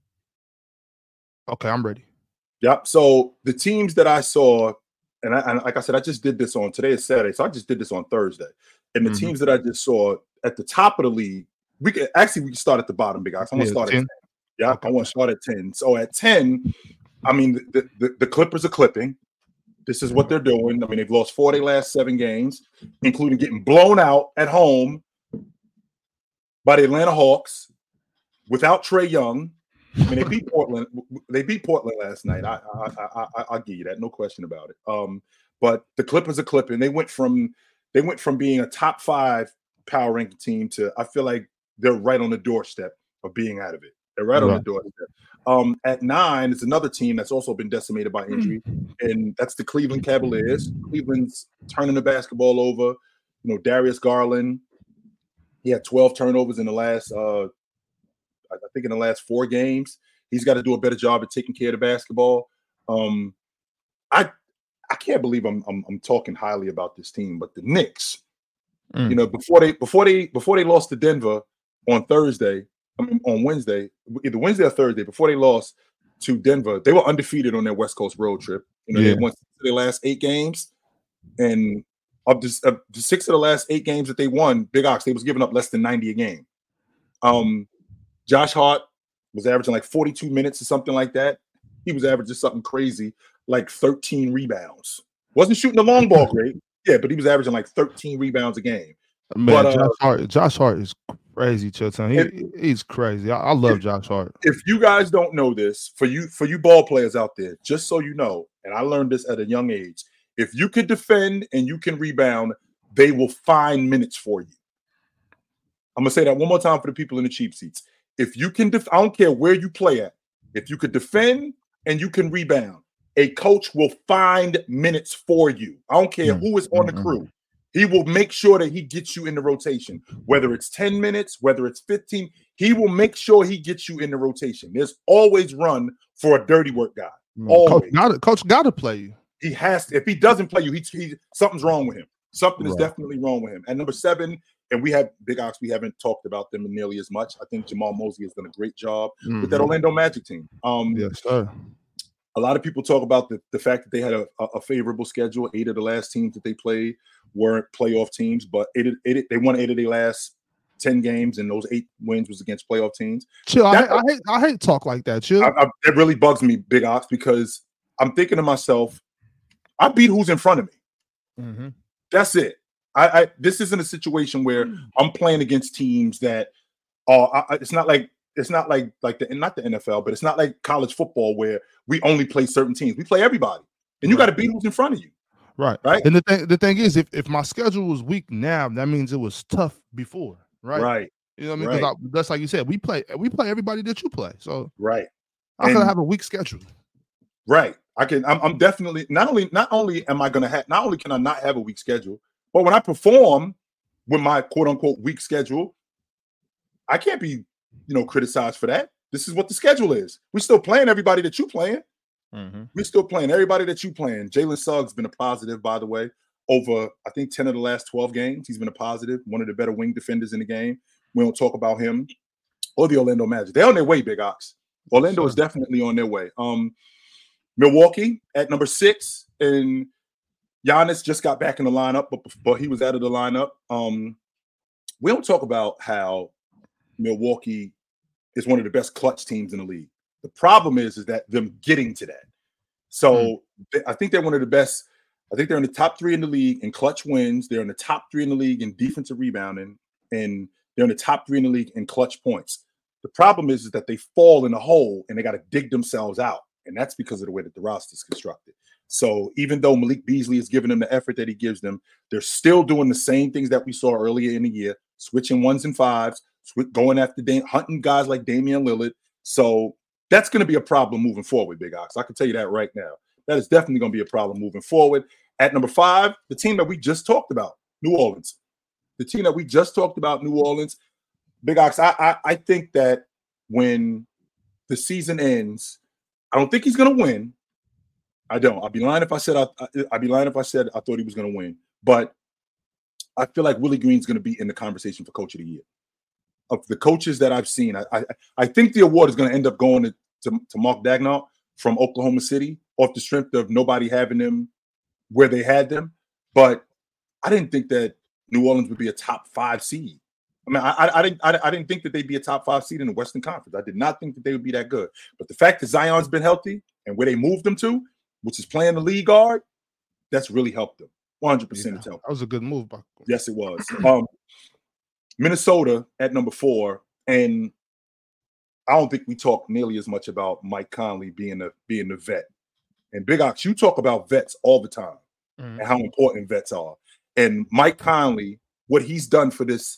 Okay, I'm ready. Yep. So the teams that I saw, and like I said, I just did this on today is Saturday, so I just did this on Thursday. And the teams that I just saw at the top of the league, we can start at the bottom, Big Ox. I'm gonna start at 10. Yeah, okay. I want to start at 10. So at 10, I mean, the Clippers are clipping. This is what they're doing. I mean, they've lost 4 of their last 7 games, including getting blown out at home by the Atlanta Hawks without Trae Young. I mean, they beat Portland. They beat Portland last night. I'll give you that, no question about it. But the Clippers are clipping. They went from being a top 5 power ranking team to, I feel like they're right on the doorstep of being out of it. They're right on the doorstep. At 9 is another team that's also been decimated by injury, and that's the Cleveland Cavaliers. Cleveland's turning the basketball over. You know, Darius Garland, he had 12 turnovers in the last, I think in the last 4 games. He's got to do a better job at taking care of the basketball. I can't believe I'm talking highly about this team, but the Knicks, you know, before they lost to Denver on Thursday. On Wednesday, either Wednesday or Thursday, before they lost to Denver, they were undefeated on their West Coast road trip. You know, they won their last 8 games, and of the 6 of the last 8 games that they won, Big Ox, they was giving up less than 90 a game. Josh Hart was averaging like 42 minutes or something like that. He was averaging something crazy, like 13 rebounds. Wasn't shooting the long ball great, but he was averaging like 13 rebounds a game. Man, but, Josh Hart is crazy, Chilltown. He's crazy. I love Josh Hart. If you guys don't know this, for you ball players out there, just so you know, and I learned this at a young age, if you can defend and you can rebound, they will find minutes for you. I'm gonna say that one more time for the people in the cheap seats. If you can, I don't care where you play at. If you could defend and you can rebound, a coach will find minutes for you. I don't care who is on the crew. He will make sure that he gets you in the rotation, whether it's 10 minutes, whether it's 15. He will make sure he gets you in the rotation. There's always run for a dirty work guy. Always. Coach got to play you. He has to. If he doesn't play you, he something's wrong with him. Something is definitely wrong with him. And number 7, and we have Big Ox. We haven't talked about them nearly as much. I think Jamal Mosley has done a great job with that Orlando Magic team. Yes, sir. A lot of people talk about the fact that they had a favorable schedule. 8 of the last teams that they played weren't playoff tems, but they won 8 of their last 10 games, and those 8 wins was against playoff teams. Chill, I hate talk like that. Chill. It really bugs me, Big Ox, because I'm thinking to myself, I beat who's in front of me. That's it. This isn't a situation where I'm playing against teams that are. It's not like not the NFL, but it's not like college football where we only play certain teams. We play everybody, and you got to beat who's in front of you. Right. And the thing is, if my schedule was weak now, that means it was tough before. Right. Right. You know what I mean? Because that's like you said, we play everybody that you play. So right. I could have a weak schedule. Right. I'm definitely not only am I gonna have, not only can I not have a weak schedule, but when I perform with my quote unquote weak schedule, I can't be, criticized for that. This is what the schedule is. We're still playing everybody that you playing. Mm-hmm. We're still playing everybody that you playing. Jalen Suggs been a positive, by the way, over I think 10 of the last 12 games. He's been a positive, one of the better wing defenders in the game. We don't talk about him or the Orlando Magic. They're on their way, Big Ox. Orlando is definitely on their way. Milwaukee at number 6, and Giannis just got back in the lineup, but he was out of the lineup. We don't talk about how Milwaukee is one of the best clutch teams in the league. The problem is that them getting to that. So I think they're one of the best. I think they're in the top 3 in the league in clutch wins. They're in the top 3 in the league in defensive rebounding, and they're in the top 3 in the league in clutch points. The problem is that they fall in a hole and they got to dig themselves out. And that's because of the way that the roster is constructed. So even though Malik Beasley is giving them the effort that he gives them, they're still doing the same things that we saw earlier in the year, switching 1s and 5s, going after hunting guys like Damian Lillard. So that's going to be a problem moving forward, Big Ox. I can tell you that right now. That is definitely going to be a problem moving forward. At number 5, the team that we just talked about, New Orleans. The team that we just talked about, New Orleans. Big Ox, I think that when the season ends, I don't think he's going to win. I don't. I'd be lying if I said I'd be lying if I said I thought he was going to win. But I feel like Willie Green's going to be in the conversation for Coach of the Year. Of the coaches that I've seen, I think the award is going to end up going to Mark Daigneault from Oklahoma City off the strength of nobody having them where they had them. But I didn't think that New Orleans would be a top 5 seed. I mean, I didn't think that they'd be a top 5 seed in the Western Conference. I did not think that they would be that good. But the fact that Zion's been healthy and where they moved him to, which is playing the lead guard, that's really helped them. 100% it's helped. That was a good move, Buck. Yes, it was. Minnesota at number 4, and I don't think we talk nearly as much about Mike Conley being the vet. And Big Ox, you talk about vets all the time and how important vets are. And Mike Conley, what he's done for this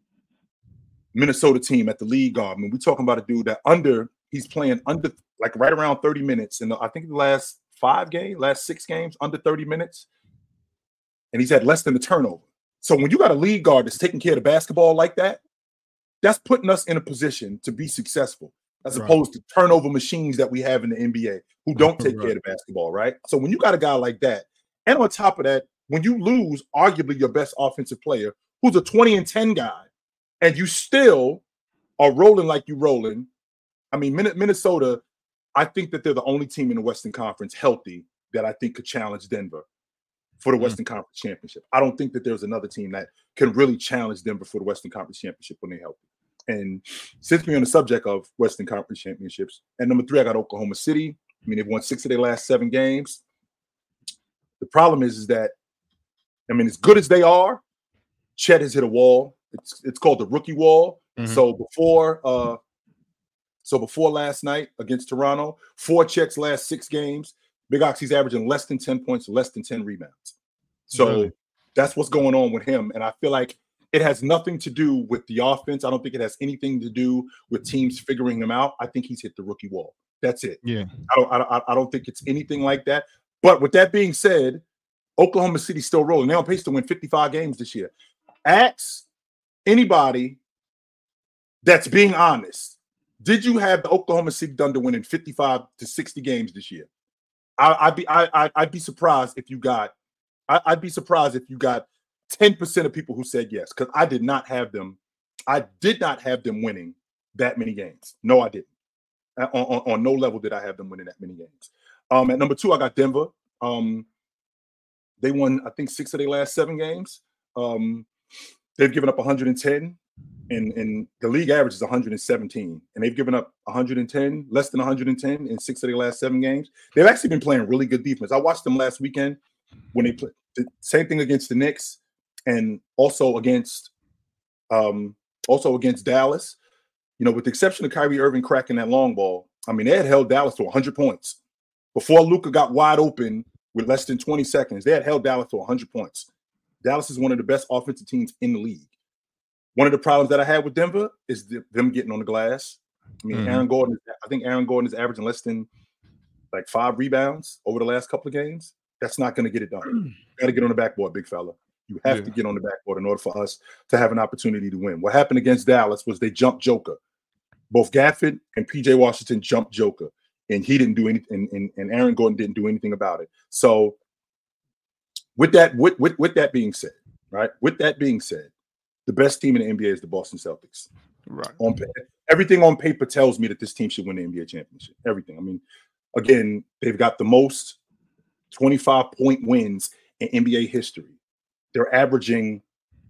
Minnesota team at the league guard. I mean, we're talking about a dude that he's playing under like right around 30 minutes. And I think the last 6 games, under 30 minutes. And he's had less than a turnover. So when you got a league guard that's taking care of the basketball like that, that's putting us in a position to be successful as opposed to turnover machines that we have in the NBA who don't take care of the basketball, right? So when you got a guy like that, and on top of that, when you lose arguably your best offensive player, who's a 20-10 guy, and you still are rolling like you're rolling. I mean, Minnesota, I think that they're the only team in the Western Conference healthy that I think could challenge Denver for the Western Conference Championship. I don't think that there's another team that can really challenge Denver for the Western Conference Championship when they're healthy. And since we're on the subject of Western Conference Championships, at number 3, I got Oklahoma City. I mean, they've won 6 of their last 7 games. The problem is that, I mean, as good as they are, Chet has hit a wall. It's called the rookie wall. So before last night against Toronto, 4 Chet's last 6 games, Big Ox, he's averaging less than 10 points, less than 10 rebounds. So that's what's going on with him. And I feel like it has nothing to do with the offense. I don't think it has anything to do with teams figuring him out. I think he's hit the rookie wall. That's it. Yeah. I don't think it's anything like that. But with that being said, Oklahoma City's still rolling. They're on pace to win 55 games this year. Ask anybody that's being honest. Did you have the Oklahoma City Thunder winning 55 to 60 games this year? I'd be surprised if you got. I'd be surprised if you got 10% of people who said yes, because I did not have them. I did not have them winning that many games. No, I didn't. On no level did I have them winning that many games. At number 2, I got Denver. They won, I think, 6 of their last 7 games. They've given up 110, and the league average is 117, and they've given up 110, less than 110 in 6 of their last 7 games. They've actually been playing really good defense. I watched them last weekend when they played the same thing against the Knicks, and also against Dallas. You know, with the exception of Kyrie Irving cracking that long ball, I mean, they had held Dallas to 100 points. Before Luka got wide open with less than 20 seconds, they had held Dallas to 100 points. Dallas is one of the best offensive teams in the league. One of the problems that I had with Denver is them getting on the glass. I mean, I think Aaron Gordon is averaging less than like 5 rebounds over the last couple of games. That's not going to get it done. You got to get on the backboard, big fella. You have to get on the backboard in order for us to have an opportunity to win. What happened against Dallas was they jumped Joker. Both Gafford and PJ Washington jumped Joker, and he didn't do anything, and Aaron Gordon didn't do anything about it. So with that being said, right? With that being said, the best team in the NBA is the Boston Celtics. Right. Everything on paper tells me that this team should win the NBA championship. Everything. I mean, again, they've got the most 25-point wins in NBA history. They're averaging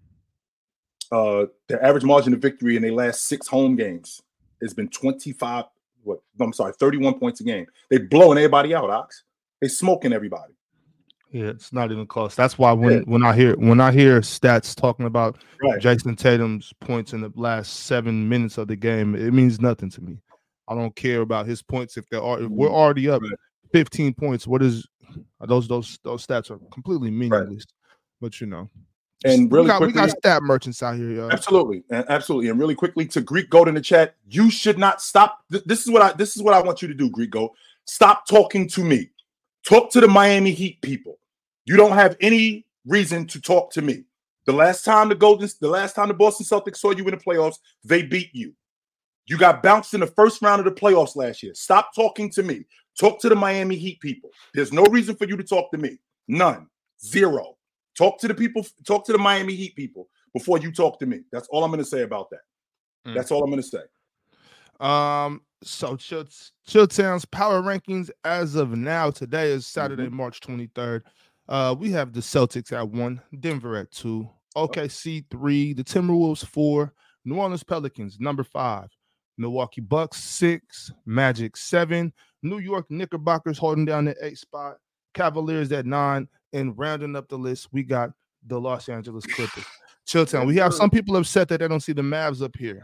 their average margin of victory in their last 6 home games has been 31 points a game. They blowing everybody out, Ox. They smoking everybody. Yeah, it's not even close. That's why when I hear stats talking about Jason Tatum's points in the last 7 minutes of the game, it means nothing to me. I don't care about his points if we're already up 15 points. What is those stats are completely meaningless. But and really we got stat merchants out here, y'all. Absolutely. And really quickly to Greek Goat in the chat, you should not stop. This is what I want you to do, Greek Goat. Stop talking to me. Talk to the Miami Heat people. You don't have any reason to talk to me. The last time the Boston Celtics saw you in the playoffs, they beat you. You got bounced in the first round of the playoffs last year. Stop talking to me. Talk to the Miami Heat people. There's no reason for you to talk to me. None. Zero. Talk to the Miami Heat people before you talk to me. That's all I'm going to say about that. That's all I'm going to say. So Chilltown's power rankings as of now, today is Saturday, March 23rd. We have the Celtics at 1, Denver at 2, OKC 3, the Timberwolves 4, New Orleans Pelicans number 5, Milwaukee Bucks 6, Magic 7, New York Knickerbockers holding down the 8th spot, Cavaliers at 9, and rounding up the list, we got the Los Angeles Clippers. Chilltown, we have some people upset that they don't see the Mavs up here.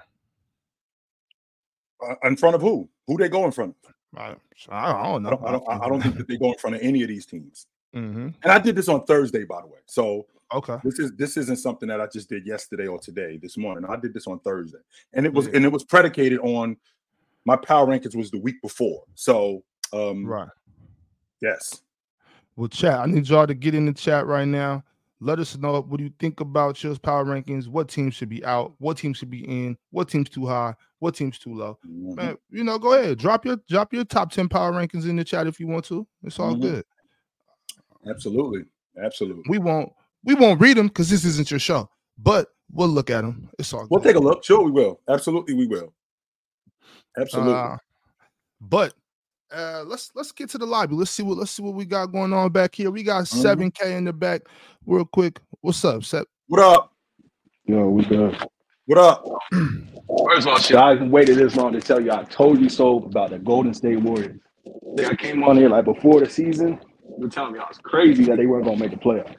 In front of who? Who they go in front of? I don't know. I don't think that they go in front of any of these teams. And I did this on Thursday, by the way. So this isn't something that I just did yesterday or today, this morning. I did this on Thursday, and it was predicated on my power rankings was the week before. So yes. Well, chat. I need y'all to get in the chat right now. Let us know what do you think about Chill's power rankings. What teams should be out? What teams should be in? What team's too high? What team's too low? Man, go ahead. Drop your top 10 power rankings in the chat if you want to. It's all good. Absolutely. We won't read them because this isn't your show, but we'll look at them. It's all good. We'll take a look. Sure, we will. Absolutely, we will. Absolutely. But let's get to the lobby. Let's see what we got going on back here. We got 7K in the back. Real quick. What's up, Sep? What up? Yo, we good. What up? First of all, I waited this long to tell you I told you so about the Golden State Warriors. I came on here like before the season. You were telling me I was crazy that they weren't gonna make the playoffs.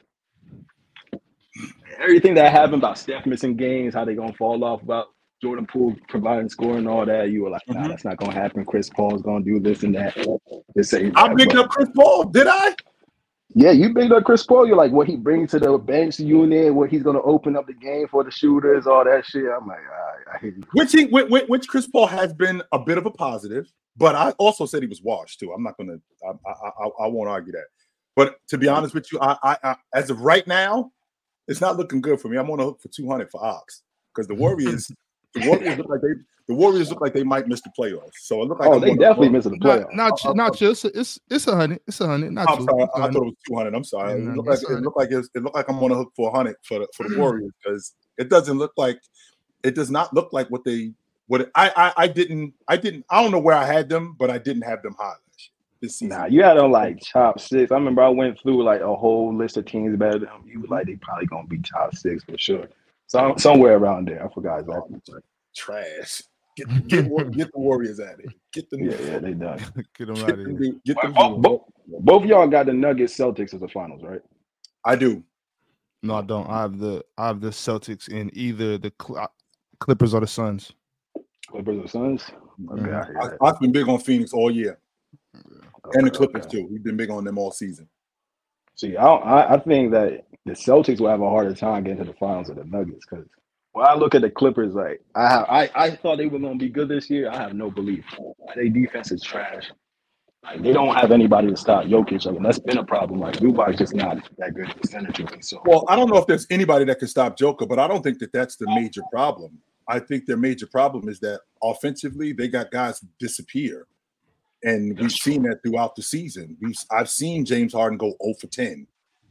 Everything that happened about Steph missing games, how they gonna fall off, about Jordan Poole providing scoring and all that, you were like, nah, that's not gonna happen. Chris Paul's gonna do this and that. I bigged up Chris Paul, did I? Yeah, you bigged up Chris Paul. You're like, what he brings to the bench unit, what he's gonna open up the game for the shooters, all that shit. I'm like, all right, I hear you. Which Chris Paul has been a bit of a positive, but I also said he was washed too. I'm not gonna, I won't argue that. But to be honest with you, I as of right now, it's not looking good for me. I'm on a hook for 200 for Ox because the Warriors look like they might miss the playoffs. So it looked like they definitely missing the playoffs. Not just it's 100. It's 100. Not I'm sorry. I thought it was 200. I'm sorry. It looked like I'm on a hook for 100 for the Warriors because it does not look like I don't know where I had them, but I didn't have them high this season. Nah, you had them like top 6. I remember I went through like a whole list of teams better than them. You were like, they probably gonna be top 6 for sure. So somewhere around there. I forgot exactly. Trash. Get the Warriors at it. Get them. Yeah, they done. Get them out of here. Get them. Both of y'all got the Nuggets Celtics as the finals, right? I do. No, I don't. I have the Celtics in either the Clippers or the Suns. Clippers or Suns? Okay, I've been big on Phoenix all year. And the Clippers too. We've been big on them all season. See, I think that the Celtics will have a harder time getting to the finals of the Nuggets because When I look at the Clippers, like I thought they were gonna be good this year. I have no belief. Their defense is trash. Like, they don't have anybody to stop Jokic. Like, and that's been a problem. Like, Zubac's just not that good defensively. So, well, I don't know if there's anybody that can stop Joker, but I don't think that that's the major problem. I think their major problem is that offensively they got guys disappear, and we've seen that throughout the season. I've seen James Harden go 0 for 10,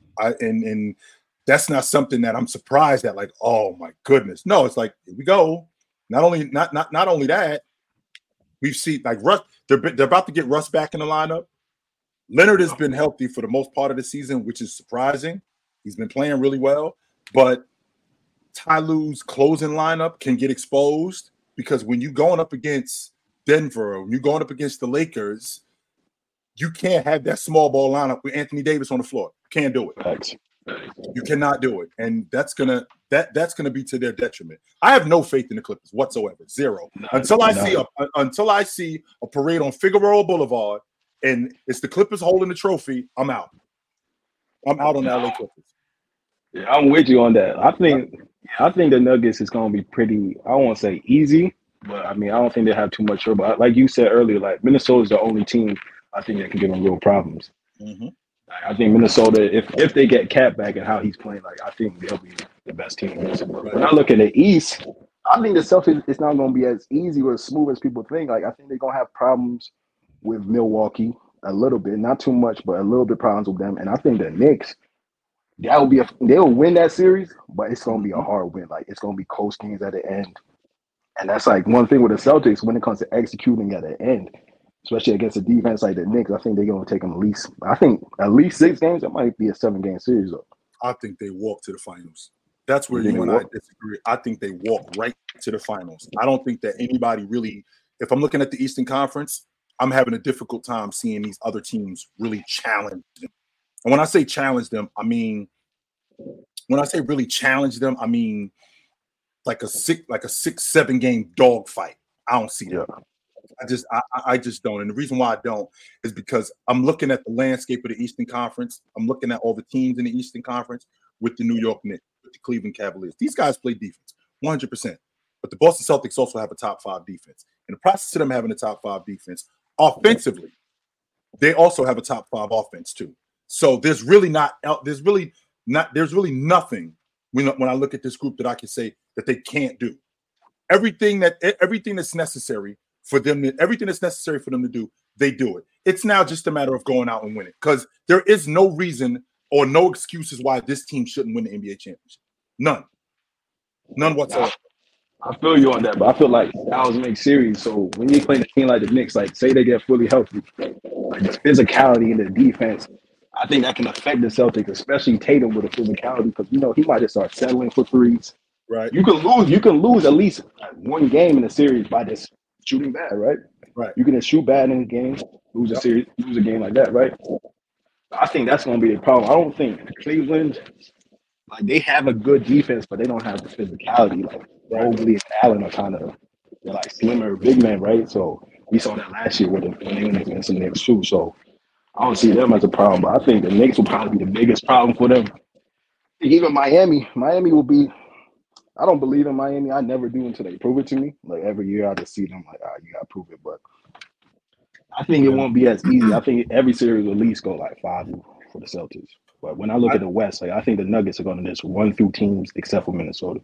and that's not something that I'm surprised at. Like, oh my goodness, no, it's like here we go. Not only that, we've seen like Russ. They're about to get Russ back in the lineup. Leonard has been healthy for the most part of the season, which is surprising. He's been playing really well, but Ty Lue's closing lineup can get exposed because when you're going up against Denver, when you're going up against the Lakers, you can't have that small ball lineup with Anthony Davis on the floor. You can't do it. Thanks. You cannot do it, and that's gonna be to their detriment. I have no faith in the Clippers whatsoever, zero. Until I see a parade on Figueroa Boulevard, and it's the Clippers holding the trophy, I'm out. I'm out on the LA Clippers. Yeah, I'm with you on that. I think the Nuggets is gonna be pretty. I won't say easy, but I mean I don't think they have too much trouble. But like you said earlier, like Minnesota's the only team I think that can give them real problems. Mm-hmm. I think Minnesota, if they get Cat back and how he's playing, like I think they'll be the best team. But when I look at the East, I think the Celtics it's not going to be as easy or as smooth as people think. Like I think they're going to have problems with Milwaukee a little bit, not too much, but a little bit problems with them. And I think the Knicks, they'll win that series, but it's going to be a hard win. Like it's going to be close games at the end, and that's like one thing with the Celtics when it comes to executing at the end. Especially against a defense like the Knicks, I think they're going to take them at least 6 games. It might be a 7-game series, though. I think they walk to the finals. That's where you and I disagree. I think they walk right to the finals. I don't think that anybody really – if I'm looking at the Eastern Conference, I'm having a difficult time seeing these other teams really challenge them. And when I say challenge them, I mean – when I say really challenge them, I mean like a 6-7 game dogfight. I don't see that. I just don't. And the reason why I don't is because I'm looking at the landscape of the Eastern Conference. I'm looking at all the teams in the Eastern Conference with the New York Knicks, with the Cleveland Cavaliers. These guys play defense 100%. But the Boston Celtics also have a top 5 defense. In the process of them having a top 5 defense, offensively, they also have a top 5 offense too. So there's really nothing when I look at this group that I can say that they can't do. Everything that's necessary for them, everything that's necessary for them to do, they do it. It's now just a matter of going out and winning because there is no reason or no excuses why this team shouldn't win the NBA championship. None whatsoever. I feel you on that, but I feel like styles make series. So when you play a team like the Knicks, like say they get fully healthy, like the physicality in the defense, I think that can affect the Celtics, especially Tatum with the physicality because he might just start settling for threes. Right. You can lose at least one game in a series by just shooting bad, right? Right. You can just shoot bad in a game, lose a series, lose a game like that, right? I think that's going to be the problem. I don't think Cleveland, like they have a good defense, but they don't have the physicality. Like Mobley and Allen are they're like slimmer big men, right? So we saw that last year when they went against the Knicks too. So I don't see them as a problem, but I think the Knicks will probably be the biggest problem for them. Even Miami will be. I don't believe in Miami. I never do until they prove it to me. Like every year I just see them like, you gotta prove it. But I think it won't be as easy. I think every series will at least go like 5 for the Celtics. But when I look at the West, like I think the Nuggets are gonna just run through teams except for Minnesota.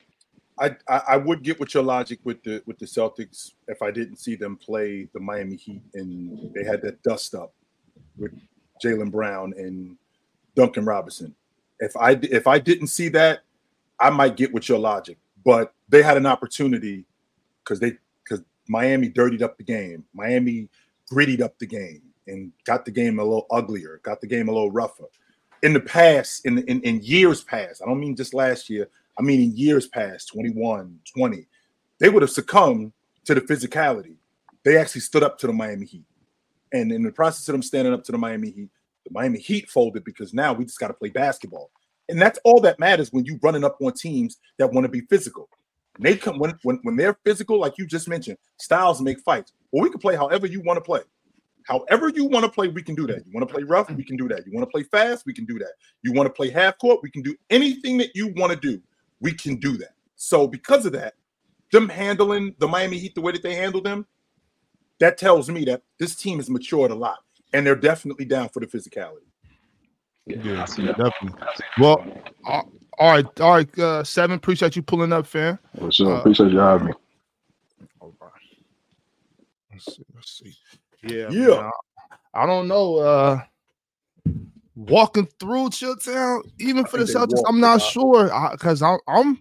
I would get with your logic with the Celtics if I didn't see them play the Miami Heat and they had that dust up with Jaylen Brown and Duncan Robinson. If I didn't see that, I might get with your logic, but they had an opportunity because Miami dirtied up the game. Miami grittied up the game and got the game a little uglier, got the game a little rougher. In the past, in years past, I don't mean just last year, I mean in years past, 21, 20, they would have succumbed to the physicality. They actually stood up to the Miami Heat. And in the process of them standing up to the Miami Heat folded because now we just got to play basketball. And that's all that matters when you're running up on teams that want to be physical. They come when they're physical, like you just mentioned, styles make fights. Well, we can play however you want to play. However you want to play, we can do that. You want to play rough, we can do that. You want to play fast, we can do that. You want to play half court, we can do anything that you want to do. We can do that. So because of that, them handling the Miami Heat the way that they handle them, that tells me that this team has matured a lot, and they're definitely down for the physicality. Yeah, definitely. Well, all right, Seven. Appreciate you pulling up, fam. For sure. Appreciate you having me. All right. Let's see. Yeah. Man, I don't know. Walking through Chilltown, even for the Celtics, I'm not sure because I'm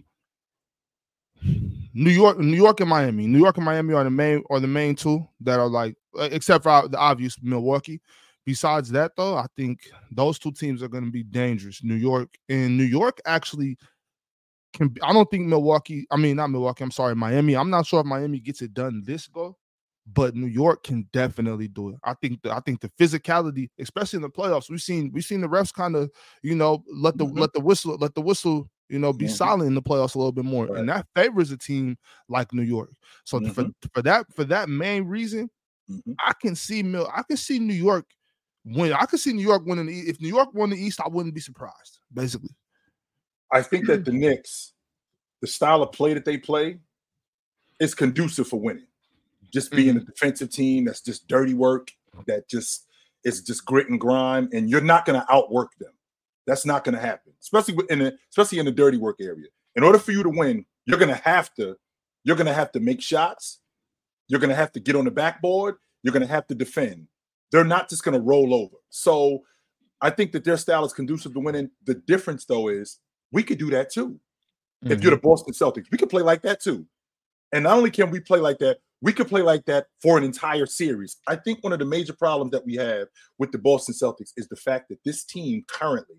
New York and Miami. New York and Miami are the main two that are like, except for the obvious Milwaukee. Besides that, though, I think those two teams are going to be dangerous. New York actually can. I don't think Milwaukee. I mean, not Milwaukee. I'm sorry, Miami. I'm not sure if Miami gets it done this go, but New York can definitely do it. I think the physicality, especially in the playoffs, we've seen the refs kind of, let the whistle, be silent in the playoffs a little bit more, and that favors a team like New York. So for that main reason, I can see New York win. I can see New York winning. If New York won the East, I wouldn't be surprised. Basically, I think that the Knicks, the style of play that they play, is conducive for winning. Just being a defensive team that's just dirty work, that just is just grit and grime, and you're not going to outwork them. That's not going to happen, especially in the dirty work area. In order for you to win, you're going to have to make shots. You're going to have to get on the backboard. You're going to have to defend. They're not just going to roll over. So I think that their style is conducive to winning. The difference, though, is we could do that too. If you're the Boston Celtics, we could play like that too. And not only can we play like that, we could play like that for an entire series. I think one of the major problems that we have with the Boston Celtics is the fact that this team currently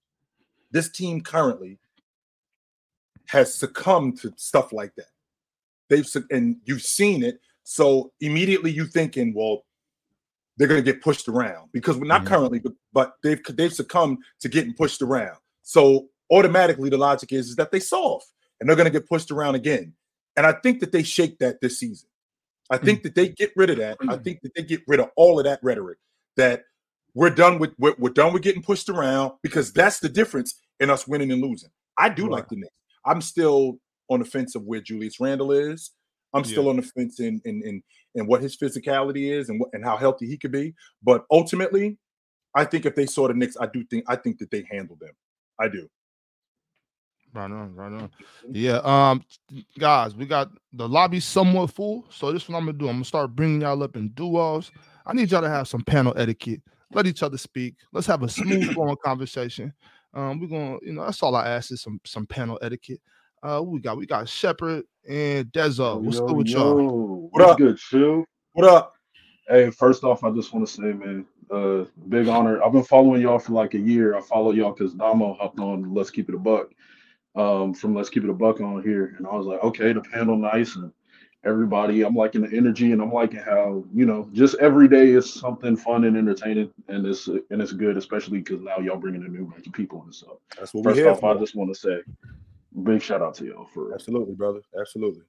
has succumbed to stuff like that. And you've seen it. So immediately you thinking, well, they're going to get pushed around because we're not currently, but they've succumbed to getting pushed around. So automatically the logic is that they soft and they're going to get pushed around again. And I think that they shake that this season. I think that they get rid of that. I think that they get rid of all of that rhetoric that we're done with getting pushed around, because that's the difference in us winning and losing. I do like the Knicks. I'm still on the fence of where Julius Randle is. I'm still on the fence in what his physicality is and how healthy he could be. But ultimately, I think if they saw the Knicks, I think that they handled them. I do. Right on. Yeah, guys, we got the lobby somewhat full. So this is what I'm gonna do. I'm gonna start bringing y'all up in duos. I need y'all to have some panel etiquette. Let each other speak. Let's have a smooth flowing conversation. We're gonna, that's all I ask is some panel etiquette. We got Shepard and Dezo. What's good with y'all? What's good, Chill? What up? Hey, first off, I just want to say, man, big honor. I've been following y'all for like a year. I followed y'all because Damo hopped on Let's Keep It a Buck. From Let's Keep It a Buck on here, and I was like, okay, the panel nice, and everybody, I'm liking the energy, and I'm liking how just every day is something fun and entertaining, and it's good, especially because now y'all bringing a new bunch of people and stuff. That's what First we off, I just want to say, big shout out to y'all for absolutely, brother, absolutely.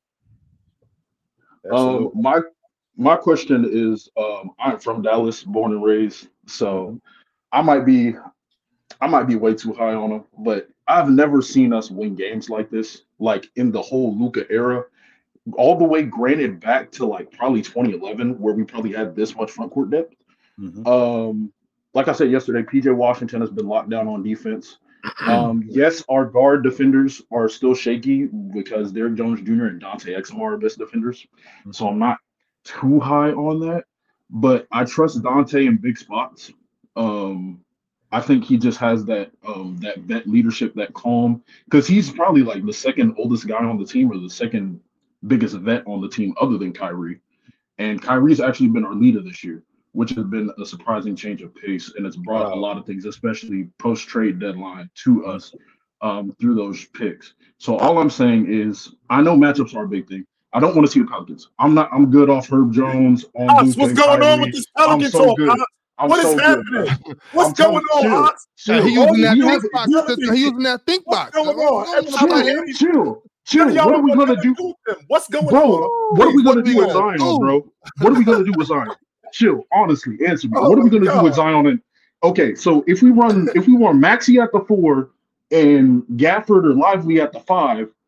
My question is, I'm from Dallas, born and raised, so I might be way too high on them, but I've never seen us win games like this, like in the whole Luka era, all the way granted back to like probably 2011, where we probably had this much front court depth. Like I said yesterday, PJ Washington has been locked down on defense. Yes, our guard defenders are still shaky because Derrick Jones Jr. and Dante Exum are our best defenders. So I'm not too high on that, but I trust Dante in big spots. I think he just has that vet leadership, that calm, because he's probably like the second oldest guy on the team or the second biggest vet on the team other than Kyrie. And Kyrie's actually been our leader this year, which has been a surprising change of pace. And it's brought a lot of things, especially post-trade deadline, to us through those picks. So all I'm saying is, I know matchups are a big thing. I don't want to see the Pelicans. I'm good off Herb Jones. What's going on with this Pelican talk? What is happening? What's going on? He using that think box. What's going on? Chill. What are we gonna do? What's going on? What are we gonna do with Zion, bro? What are we gonna do with Zion? Chill. Honestly, answer me. What are we gonna do with Zion? And okay, so if we run Maxey at the 4 and Gafford or Lively at the 5,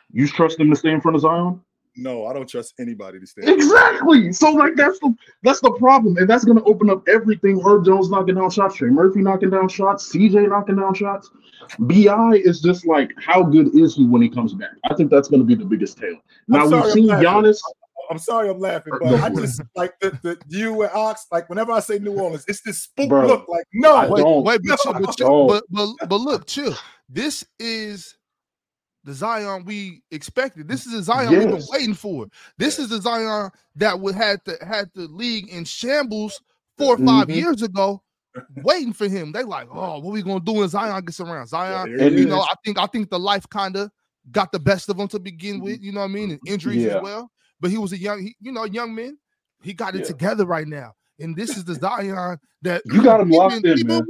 You trust him to stay in front of Zion? No, I don't trust anybody to stay. Exactly. So like that's the problem, and that's gonna open up everything. Herb Jones knocking down shots, Trey Murphy knocking down shots, CJ knocking down shots. BI is just like, how good is he when he comes back? I think that's gonna be the biggest tale. Now we've seen Giannis. I'm sorry I'm laughing, but I just like the you and Ox, like whenever I say New Orleans, it's this spook look like no. Wait, but look, chill. This is the Zion we expected. This is the Zion we've been waiting for. This is the Zion that would had the league in shambles 4 or 5 years ago, waiting for him. They like, oh, what we gonna do when Zion gets around? Zion, I think the life kind of got the best of him to begin with. You know what I mean? And injuries as well. But he was a young man. He got it together right now. And this is the Zion that you got him locked in, man.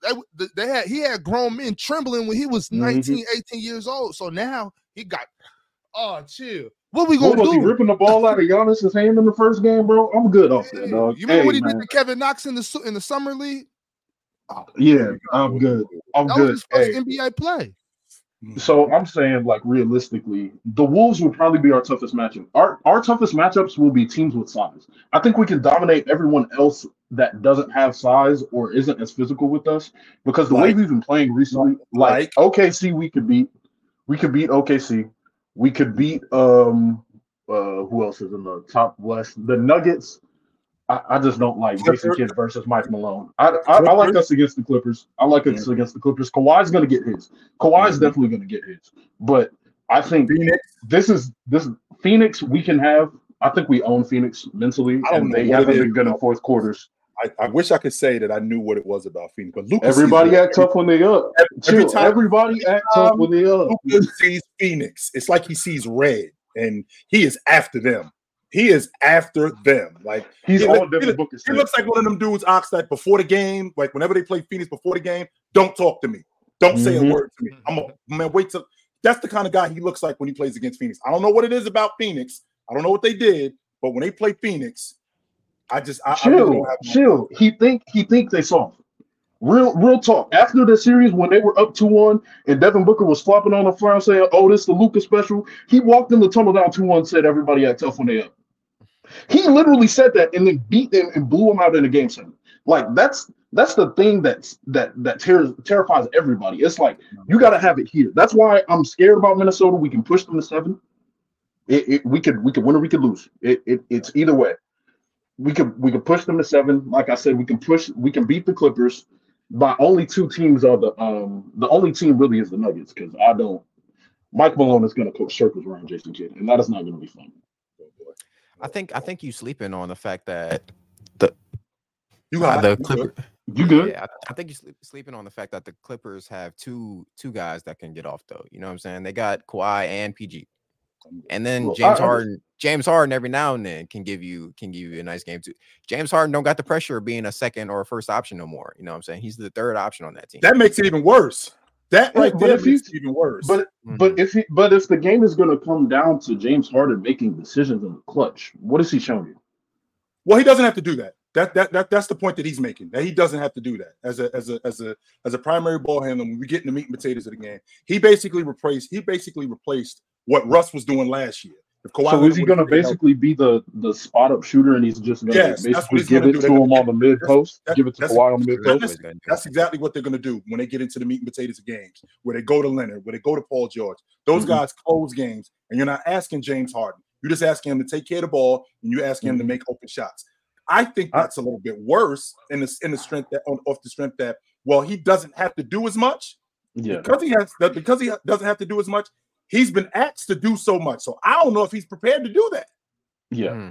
He had grown men trembling when he was 19, 18 years old. So now he got, chill. What we gonna do? He ripping the ball out of Giannis' hand in the first game, bro? I'm good off that, dog. You remember what he did to Kevin Knox in the summer league? Yeah, I'm good. I'm good. Was his first NBA play. So I'm saying, like, realistically, the Wolves will probably be our toughest matchup. Our toughest matchups will be teams with size. I think we can dominate everyone else that doesn't have size or isn't as physical with us, because the way we've been playing recently, like OKC, we could beat OKC. We could beat who else is in the top West? The Nuggets. I just don't like Jason Kidd versus Mike Malone. I like us against the Clippers. I like us against the Clippers. Kawhi's going to get his. Kawhi's definitely going to get his. But I think this is Phoenix we can have. I think we own Phoenix mentally, and they haven't been good in fourth quarters. I wish I could say that I knew what it was about Phoenix, but Lucas everybody act tough when they up. Everybody act tough when they up. Lucas sees Phoenix. It's like he sees red, and he is after them. He is after them. Like he looks like one of them dudes, Ox, that before the game, like whenever they play Phoenix before the game, don't talk to me. Don't say a word to me. I'm gonna wait till. That's the kind of guy he looks like when he plays against Phoenix. I don't know what it is about Phoenix. I don't know what they did, but when they play Phoenix, chill. He think they soft. Real talk. After the series, when they were up 2-1 and Devin Booker was flopping on the floor saying, "Oh, this is the Luka special," he walked in the tunnel down 2-1, said everybody act tough when they up. He literally said that and then beat them and blew them out in the game 7. Like that's the thing that terrifies everybody. It's like you got to have it here. That's why I'm scared about Minnesota. We can push them to 7. We could win or we could lose. It's either way. We could push them to 7. Like I said, we can beat the Clippers. My only 2 teams are the only team really is the Nuggets, because Mike Malone is going to put circles around Jason Kidd, and that is not going to be fun. I think you sleeping on the fact that you good. Yeah, I think you sleeping on the fact that the Clippers have two guys that can get off though. You know what I'm saying? They got Kawhi and PG, and then James Harden every now and then can give you a nice game too. James Harden don't got the pressure of being a second or a first option no more. You know what I'm saying? He's the third option on that team. That makes it even worse. That right there makes it even worse. But if the game is going to come down to James Harden making decisions in the clutch, what has he shown you? Well, he doesn't have to do that. That's the point that he's making. That he doesn't have to do that as a primary ball handler. When we get in the meat and potatoes of the game, he basically replaced what Russ was doing last year. So is he going to basically be the spot up shooter, and he's just going to basically give it to him on the mid post? Give it to Kawhi on the mid post? That's exactly what they're going to do when they get into the meat and potatoes of games, where they go to Leonard, where they go to Paul George. Those guys close games, and you're not asking James Harden. You're just asking him to take care of the ball, and you're asking him to make open shots. I think that's a little bit worse in the strength that off the strength that he doesn't have to do as much. Yeah, because he doesn't have to do as much. He's been asked to do so much, so I don't know if he's prepared to do that. Yeah.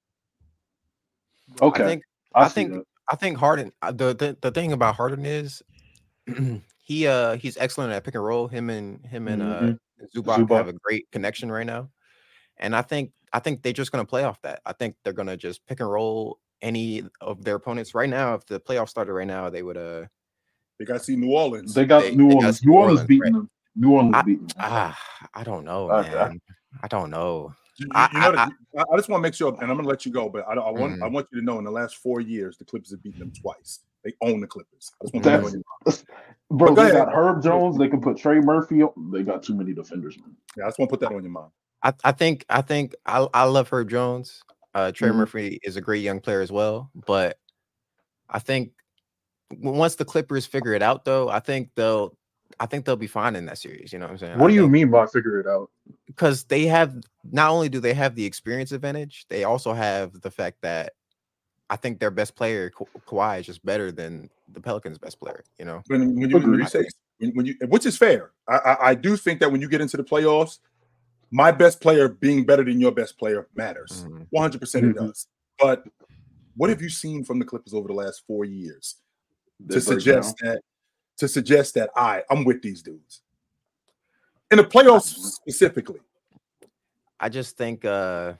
Okay. I think Harden. The thing about Harden is he's excellent at pick and roll. Him and Zubac have a great connection right now, and I think they're just going to play off that. I think they're going to just pick and roll any of their opponents right now. If the playoffs started right now, they would. They got to see New Orleans. They got New Orleans. New Orleans beating them. New Orleans beating them. I don't know, man. I don't know. I just want to make sure, and I'm going to let you go, but I want you to know in the last 4 years, the Clippers have beaten them twice. They own the Clippers. I just want to know. Bro, they got Herb Jones. They can put Trey Murphy on. They got too many defenders, man. Yeah, I just want to put that on your mind. I think I love Herb Jones. Trey Murphy is a great young player as well, but I think once the Clippers figure it out, though, I think they'll be fine in that series. You know what I'm saying? What do you mean by figure it out? Because they have, not only do they have the experience advantage, they also have the fact that I think their best player, Kawhi, is just better than the Pelicans' best player. You know, when you say, which is fair. I do think that when you get into the playoffs, my best player being better than your best player matters. 100% it does. But what have you seen from the Clippers over the last 4 years to suggest that I'm with these dudes in the playoffs specifically? I just think the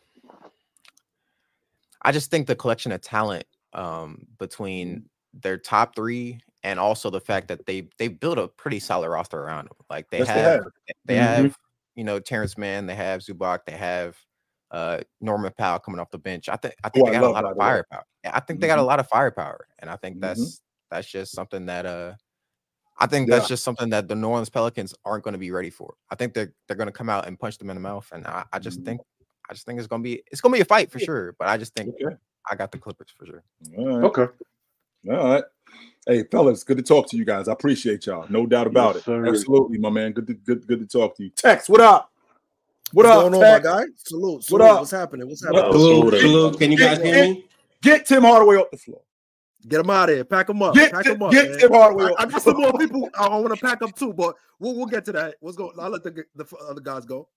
collection of talent between their top three and also the fact that they built a pretty solid roster around them. Like they have you know, Terrence Mann, they have Zubac, they have Norman Powell coming off the bench. I think they got a lot of firepower. I think they got a lot of firepower, and I think that's just something that that's just something that the New Orleans Pelicans aren't going to be ready for. I think they're going to come out and punch them in the mouth, and I just think it's going to be a fight for sure. But I just think I got the Clippers for sure. All right. All right. Hey, fellas, good to talk to you guys. I appreciate y'all. No doubt about it. Sir. Absolutely, my man. Good to talk to you. Tex, what up? What's going on, my guy? Salute. What up? What's happening? Salute. Can you guys hear me? Get Tim Hardaway off the floor. Get him out of here. Pack him up. Get Tim Hardaway up. I got some more people I want to pack up too, but we'll get to that. What's going? I'll let the other guys go.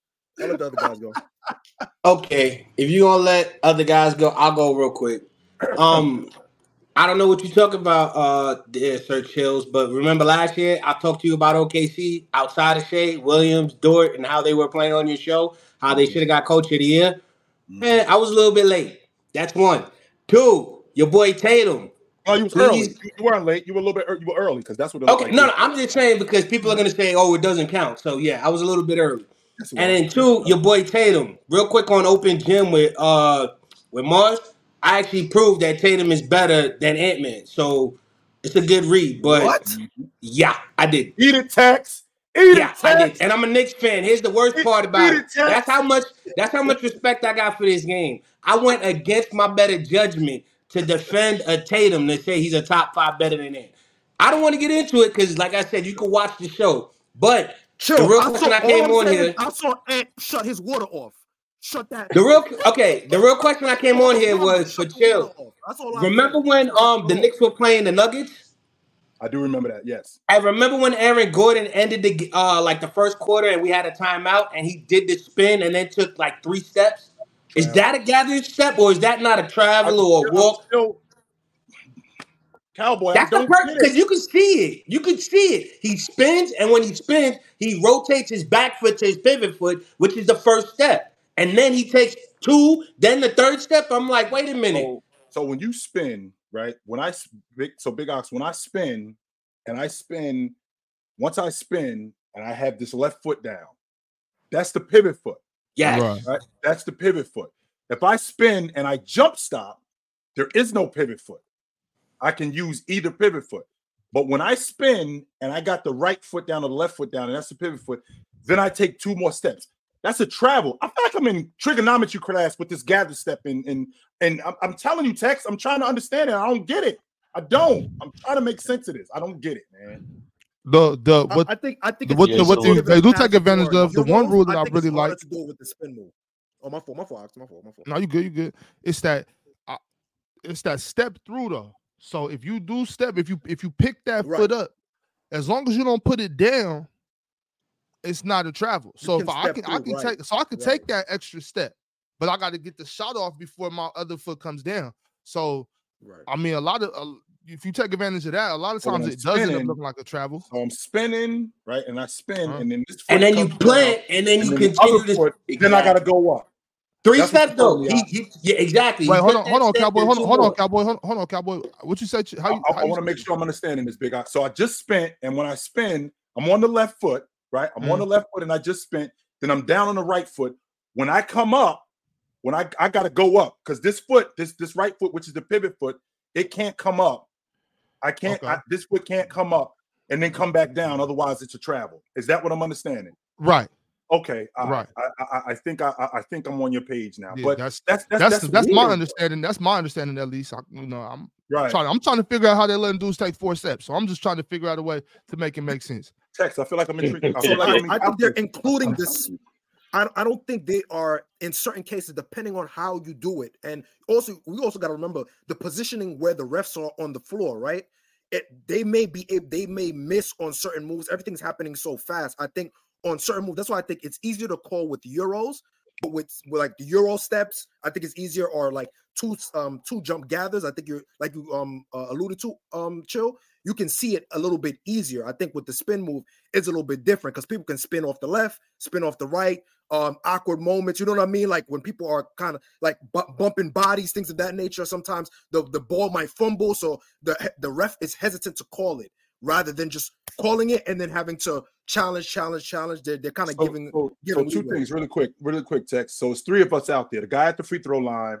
Okay. If you're going to let other guys go, I'll go real quick. I don't know what you talk about, Sir Chills, but remember last year I talked to you about OKC outside of Shea, Williams, Dort, and how they were playing on your show, how they should have got Coach of the Year. Man, I was a little bit late. That's one. Two, your boy Tatum. Oh, you was early. You weren't late. You were a little bit. You were early because that's what. Okay, no, I'm just saying because people are gonna say, "Oh, it doesn't count." So yeah, I was a little bit early. And then two, your boy Tatum. Real quick on Open Gym with Mars. I actually proved that Tatum is better than Ant-Man. So it's a good read. But what? Yeah, I did. Eat it, Tex. I did. And I'm a Knicks fan. Here's the worst part about it. That's how much respect I got for this game. I went against my better judgment to defend a Tatum to say he's a top 5 better than Ant. I don't want to get into it because, like I said, you can watch the show. But the real question I came on here. I saw Ant shut his water off. Shut that. The real question I came on here was for Chill. Remember when the Knicks were playing the Nuggets? I do remember that. Yes. I remember when Aaron Gordon ended the like the first quarter and we had a timeout and he did the spin and then took like 3 steps. Is that a gathering step or is that not a travel or a walk? Cowboy, that's the person because you can see it. You can see it. He spins and when he spins, he rotates his back foot to his pivot foot, which is the first step. And then he takes 2, then the third step. I'm like, wait a minute. So when you spin, right? Big Ox, when I spin, once I spin and I have this left foot down, that's the pivot foot. Yes. Right? That's the pivot foot. If I spin and I jump stop, there is no pivot foot. I can use either pivot foot. But when I spin and I got the right foot down or the left foot down, and that's the pivot foot, then I take 2 more steps. That's a travel. I feel like I'm in trigonometry class with this gather step, and I'm telling you, Tex, I'm trying to understand it. I don't get it. I don't. I'm trying to make sense of this. I don't get it, man. I think what they do take advantage of. The one rule that I really like to do with the spin move. Oh, my fault. No, you good. It's that step through though. So if you do step, if you pick that foot up, as long as you don't put it down, it's not a travel. So if I can take that extra step, but I got to get the shot off before my other foot comes down. So I mean, a lot of if you take advantage of that, a lot of times it does end up looking like a travel. So I'm spinning, right, and I spin, and then this foot and then you plant, and then you continue to. Exactly. Then I got to go up. 3 steps though. Yeah, exactly. Wait, hold on, Cowboy. Hold on, Cowboy. What you said? I want to make sure I'm understanding this, Big Ox. So I just spent, and when I spin, I'm on the left foot, right? I'm on the left foot, and I just spent. Then I'm down on the right foot. When I come up, when I got to go up, because this foot, this right foot, which is the pivot foot, it can't come up. I can't. Okay. This foot can't come up and then come back down. Otherwise, it's a travel. Is that what I'm understanding? Right. Okay. Right. I think I'm on your page now. Yeah, but that's my understanding. That's my understanding, at least. I'm trying to figure out how they're letting dudes take 4 steps. So I'm just trying to figure out a way to make it make sense. Tex, I feel like I'm intrigued. I think they're including this. I don't think they are in certain cases, depending on how you do it. And also, we also got to remember the positioning where the refs are on the floor, right? They may miss on certain moves. Everything's happening so fast. I think on certain moves, that's why I think it's easier to call with Euros, but with like the Euro steps, I think it's easier, or like two jump gathers. I think you alluded to, Chill. You can see it a little bit easier. I think with the spin move, it's a little bit different because people can spin off the left, spin off the right, awkward moments. You know what I mean? Like when people are kind of like bumping bodies, things of that nature. Sometimes the ball might fumble, so the ref is hesitant to call it rather than just calling it and then having to challenge. They're kind of giving two things really quick, Tex. So it's 3 of us out there. The guy at the free throw line.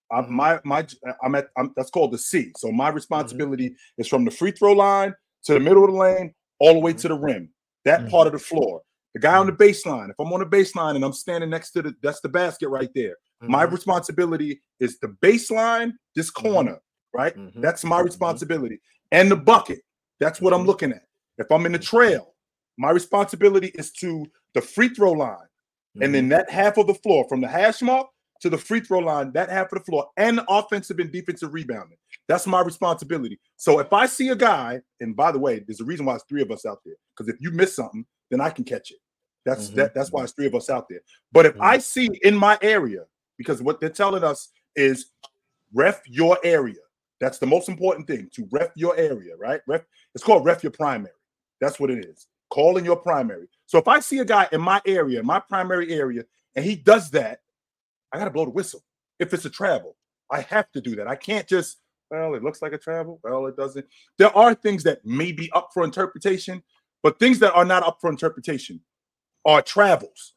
That's called the C. So my responsibility is from the free throw line to the middle of the lane, all the way to the rim. That part of the floor. The guy on the baseline. If I'm on the baseline and I'm standing next to that's the basket right there. My responsibility is the baseline, this corner, right? That's my responsibility. And the bucket. That's what I'm looking at. If I'm in the trail, my responsibility is to the free throw line, and then that half of the floor from the hash mark to the free throw line, that half of the floor, and offensive and defensive rebounding. That's my responsibility. So if I see a guy, and by the way, there's a reason why it's 3 of us out there, because if you miss something, then I can catch it. That's why it's 3 of us out there. But if I see in my area, because what they're telling us is ref your area. That's the most important thing, to ref your area, right? It's called ref your primary. That's what it is. Calling your primary. So if I see a guy in my area, my primary area, and he does that, I got to blow the whistle. If it's a travel, I have to do that. I can't just, it looks like a travel. Well, it doesn't. There are things that may be up for interpretation, but things that are not up for interpretation are travels.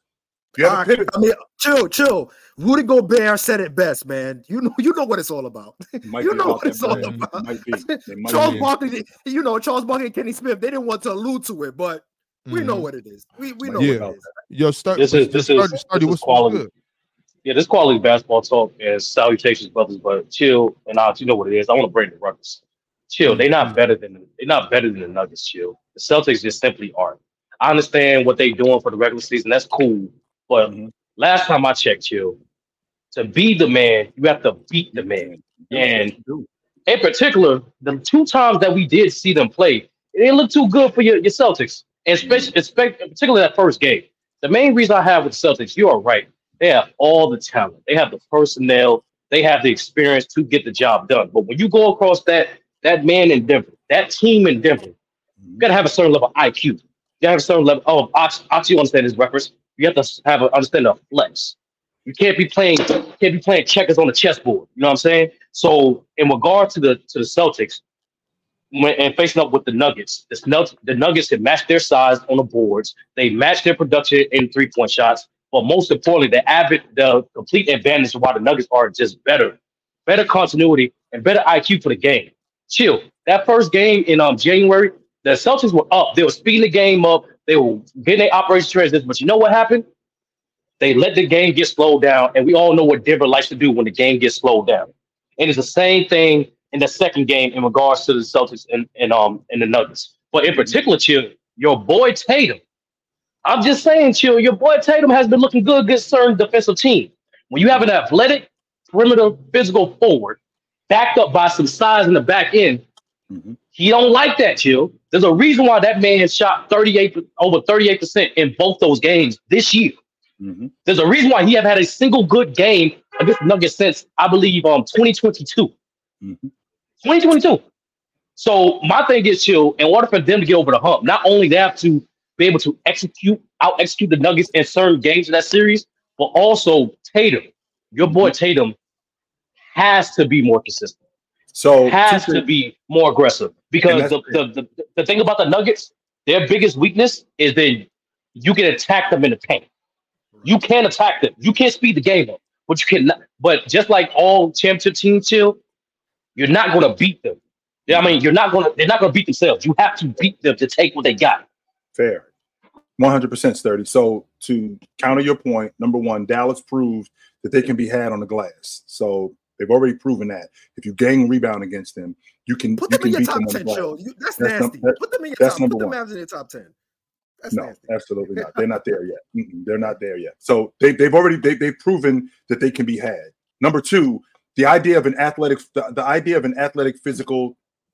Chill. Rudy Gobert said it best, man. You know what it's all about. You know what it's all about. Charles Barkley, Charles Barkley and Kenny Smith, they didn't want to allude to it, but we know what it is. We know what it is. This is quality. Yeah, this quality basketball talk is salutations, brothers. But Chill and Ox, you know what it is. I want to bring the Ruckus. Chill. They're not better than the Nuggets. Chill. The Celtics just simply aren't. I understand what they're doing for the regular season. That's cool. But last time I checked, Chill, to be the man, you have to beat the man. And in particular, the 2 times that we did see them play, it didn't look too good for your Celtics, and particularly that first game. The main reason I have with the Celtics, you are right. They have all the talent. They have the personnel. They have the experience to get the job done. But when you go across that man in Denver, that team in Denver, you got to have a certain level of IQ. You got to have a certain level. Oh, Ox, you understand his reference. You have to have an understanding of flex. You can't be playing checkers on the chessboard. You know what I'm saying? So in regard to the Celtics, and facing up with the Nuggets, the Nuggets can match their size on the boards. They match their production in 3-point shots. But most importantly, the complete advantage of why the Nuggets are just better continuity and better IQ for the game. Chill. That first game in January, the Celtics were up. They were speeding the game up. They were getting their operation transition. But you know what happened? They let the game get slowed down, and we all know what Denver likes to do when the game gets slowed down. And it's the same thing in the second game in regards to the Celtics and the Nuggets. But in particular, Chill, your boy Tatum. I'm just saying, Chill, your boy Tatum has been looking good against certain defensive team. When you have an athletic, perimeter, physical forward backed up by some size in the back end, he don't like that, Chill. There's a reason why that man shot over 38% in both those games this year. There's a reason why he have had a single good game against the Nuggets since, I believe, 2022. 2022. So my thing is, Chill, in order for them to get over the hump, not only they have to be able to out-execute the Nuggets in certain games in that series, but also Tatum, your boy Tatum, has to be more consistent. So has to be more aggressive, because the thing about the Nuggets, their biggest weakness is that you can attack them in the paint. You can attack them. You can't speed the game up, but you cannot. But just like all championship teams, Chill, you're not going to beat them. Yeah, I mean, they're not gonna beat themselves. You have to beat them to take what they got. Fair. 100% sturdy. So to counter your point, number one, Dallas proved that they can be had on the glass. So they've already proven that. If you gang rebound against them, you can put them in your top 10, Joe. That's nasty. Put them in your top. Put the Mavs in your top 10. That's nasty. Absolutely not. They're not there yet. They're not there yet. So they've proven that they can be had. Number two, the idea of an athletic physical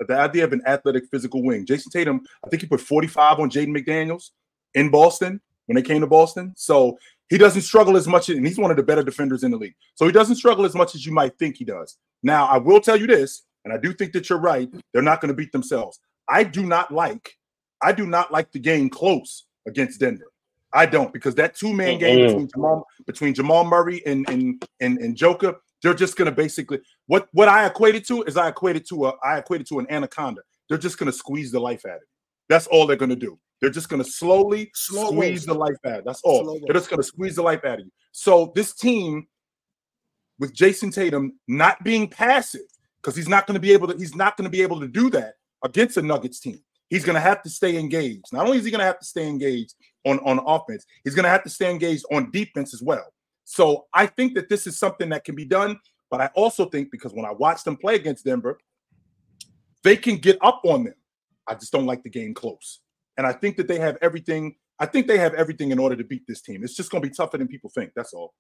wing. Jason Tatum, I think he put 45 on Jaden McDaniels in Boston when they came to Boston. So he doesn't struggle as much, and he's one of the better defenders in the league. So he doesn't struggle as much as you might think he does. Now, I will tell you this, and I do think that you're right. They're not going to beat themselves. I do not like the game close against Denver. I don't, because that two-man game between Jamal Murray and Joker, they're just going to basically what I equated to an anaconda. They're just going to squeeze the life out of you. That's all they're going to do. They're just going to slowly squeeze the life out. That's all. They're just going to squeeze the life out of you. So this team, with Jason Tatum not being passive, because he's not going to be able to do that against the Nuggets team. He's going to have to stay engaged. Not only is he going to have to stay engaged on offense, he's going to have to stay engaged on defense as well. So I think that this is something that can be done. But I also think, because when I watch them play against Denver, they can get up on them. I just don't like the game close. And I think that they have everything. I think they have everything in order to beat this team. It's just going to be tougher than people think. That's all.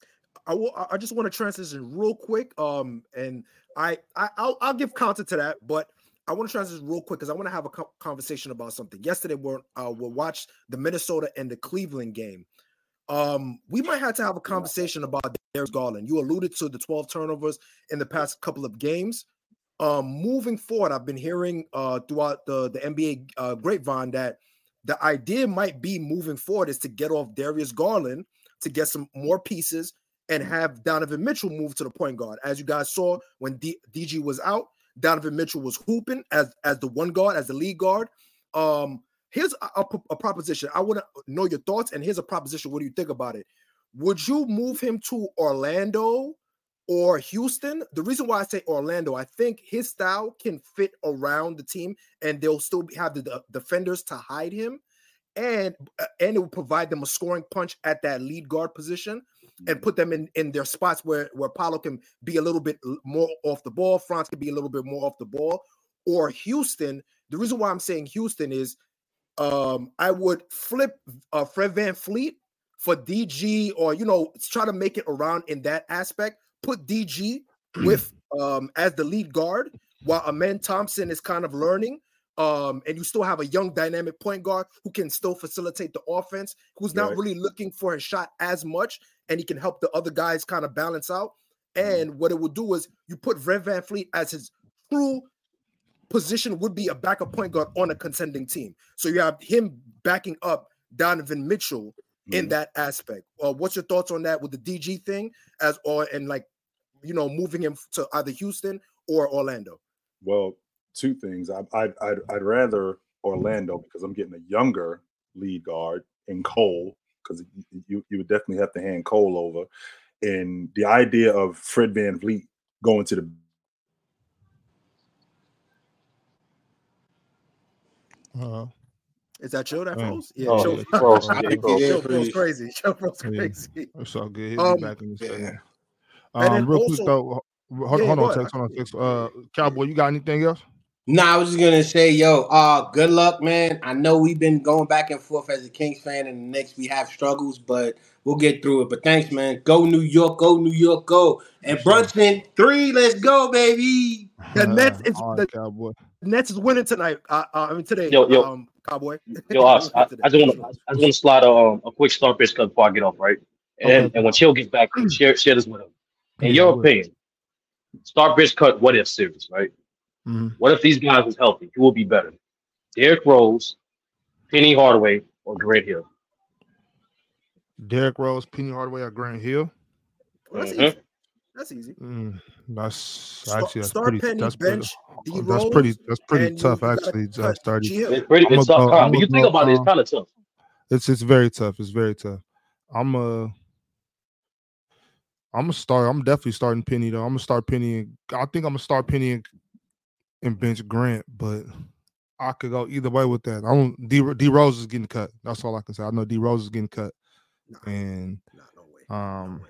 I just want to transition real quick. And I'll give counter to that, but I want to transition real quick because I want to have a conversation about something. Yesterday, we'll watch the Minnesota and the Cleveland game. We might have to have a conversation about Darius Garland. You alluded to the 12 turnovers in the past couple of games. Moving forward, I've been hearing throughout the NBA grapevine that the idea might be moving forward is to get off Darius Garland to get some more pieces and have Donovan Mitchell move to the point guard. As you guys saw when DG was out, Donovan Mitchell was hooping as the one guard, as the lead guard. Here's a proposition. I want to know your thoughts, and here's a proposition. What do you think about it? Would you move him to Orlando or Houston? The reason why I say Orlando, I think his style can fit around the team, and they'll still have the defenders to hide him, and it will provide them a scoring punch at that lead guard position and put them in their spots where Paolo can be a little bit more off the ball, Franz can be a little bit more off the ball. Or Houston, the reason why I'm saying Houston is I would flip Fred VanVleet for DG, or try to make it around in that aspect. Put DG with as the lead guard while Amen Thompson is kind of learning. And you still have a young dynamic point guard who can still facilitate the offense, who's not really looking for his shot as much, and he can help the other guys kind of balance out. And what it would do is you put Fred VanVleet as his true position would be a backup point guard on a contending team. So you have him backing up Donovan Mitchell in that aspect. What's your thoughts on that with the DG thing, moving him to either Houston or Orlando? Well, two things. I'd rather Orlando because I'm getting a younger lead guard in Cole, because you would definitely have to hand Cole over. And the idea of Fred VanVleet going to the is that Joe that froze? Yeah, Joe froze. Joe froze crazy. Joe froze crazy. It's all good. He'll be back in a second. Real quick though, hold on, Tex. Cowboy, you got anything else? I was just gonna say, good luck, man. I know we've been going back and forth as a Kings fan, and the Knicks we have struggles, but we'll get through it. But thanks, man. Go New York, go New York, go. And Brunson 3, let's go, baby. The Nets is Cowboy. Nets is winning tonight. Today. Cowboy. I just want to slide a quick start pitch cut before I get off, right? And when Chill gets back, share this with him. In your opinion, start pitch cut what if series, right? Mm-hmm. What if these guys was healthy? Who would be better? Derrick Rose, Penny Hardaway, or Grant Hill? Derrick Rose, Penny Hardaway, or Grant Hill? Well, that's easy. That's pretty. That's pretty tough, actually. It's pretty tough. When you think about it, it's kind of tough. It's very tough. It's very tough. I'm definitely starting Penny though. I'm gonna start Penny. I think I'm gonna start Penny and bench Grant, but I could go either way with that. I don't. D Rose is getting cut. That's all I can say. I know D Rose is getting cut, and no way.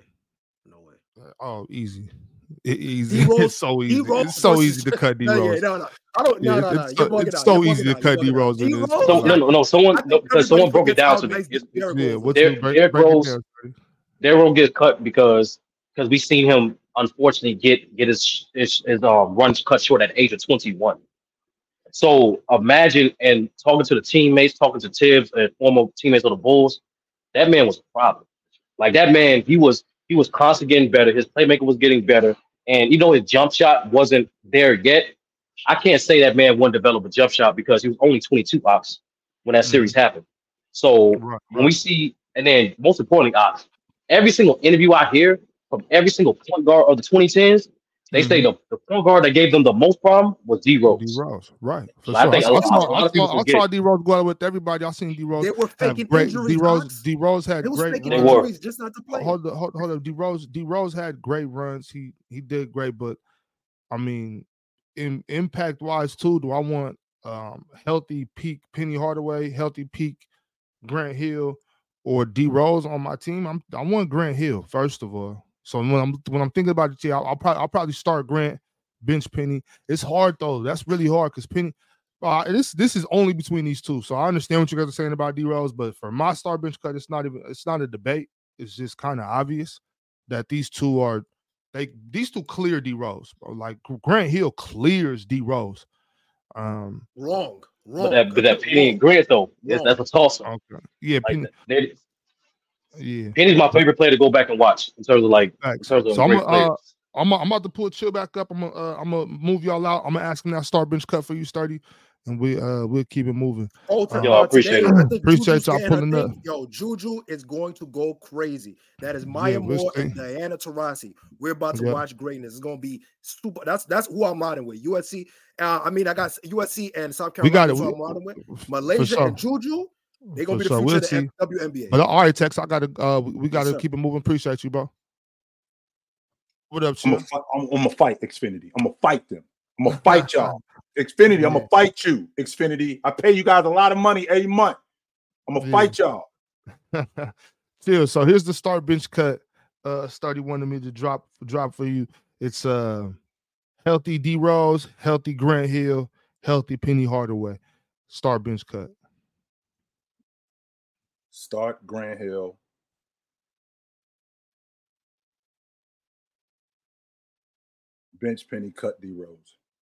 Oh, easy. Easy. It's so easy. It's so easy to cut D Rose. No. I don't. No. It's so easy to cut D Rose. No. Because someone broke it down to me. Derrick Rose gets cut because we seen him unfortunately get his run cut short at the age of 21. So imagine, and talking to the teammates, talking to Tibbs and former teammates of the Bulls, that man was a problem. Like that man, he was constantly getting better. His playmaking was getting better, and his jump shot wasn't there yet. I can't say that man wouldn't develop a jump shot because he was only 22 Ox when that series happened. So when we see, and then most importantly, Ox, every single interview I hear from every single point guard of the 2010s, they say the point guard that gave them the most problem was D Rose. D Rose, right? So I saw D Rose go out with everybody. I seen D Rose. They were faking injuries. D Rose had great runs. Injuries just not to play. Hold up. D Rose had great runs. He did great, but I mean, in impact wise too, do I want healthy peak Penny Hardaway, healthy peak Grant Hill, or D Rose on my team? I want Grant Hill first of all. So when I'm thinking about it, I'll probably start Grant, bench Penny. It's hard though. That's really hard because Penny. This is only between these two. So I understand what you guys are saying about D Rose, but for my start bench cut, it's not a debate. It's just kind of obvious that these two clear D Rose. Like Grant Hill clears D Rose. Wrong. But that Penny and Grant though, that's a toss up. Okay. Yeah, Penny. Yeah, Penny's my favorite player to go back and watch in terms of I'm about to pull Chill back up. I'm gonna move y'all out. I'm gonna ask him that start bench cut for you, Sturdy, and we'll keep it moving. I appreciate it. Appreciate y'all pulling up. Yo, Juju is going to go crazy. That is Maya Moore and Diana Taurasi. We're about to watch greatness. It's gonna be super. That's who I'm riding with. USC. I got USC and South Carolina. We got it. I'm riding with Malaysia and Juju. They're gonna be the future of the WNBA. But all right, Tex, we gotta keep it moving. Appreciate you, bro. What up, Chill? I'm gonna fight Xfinity. I'm gonna fight them. I'm gonna fight y'all. Xfinity, I'm gonna fight you. Xfinity. I pay you guys a lot of money every month. I'm gonna fight y'all. Chill. So here's the start bench cut. Sturdy wanted me to drop for you. It's healthy D Rose, healthy Grant Hill, healthy Penny Hardaway. Start bench cut. Start Grant Hill. Bench Penny, cut D Rose.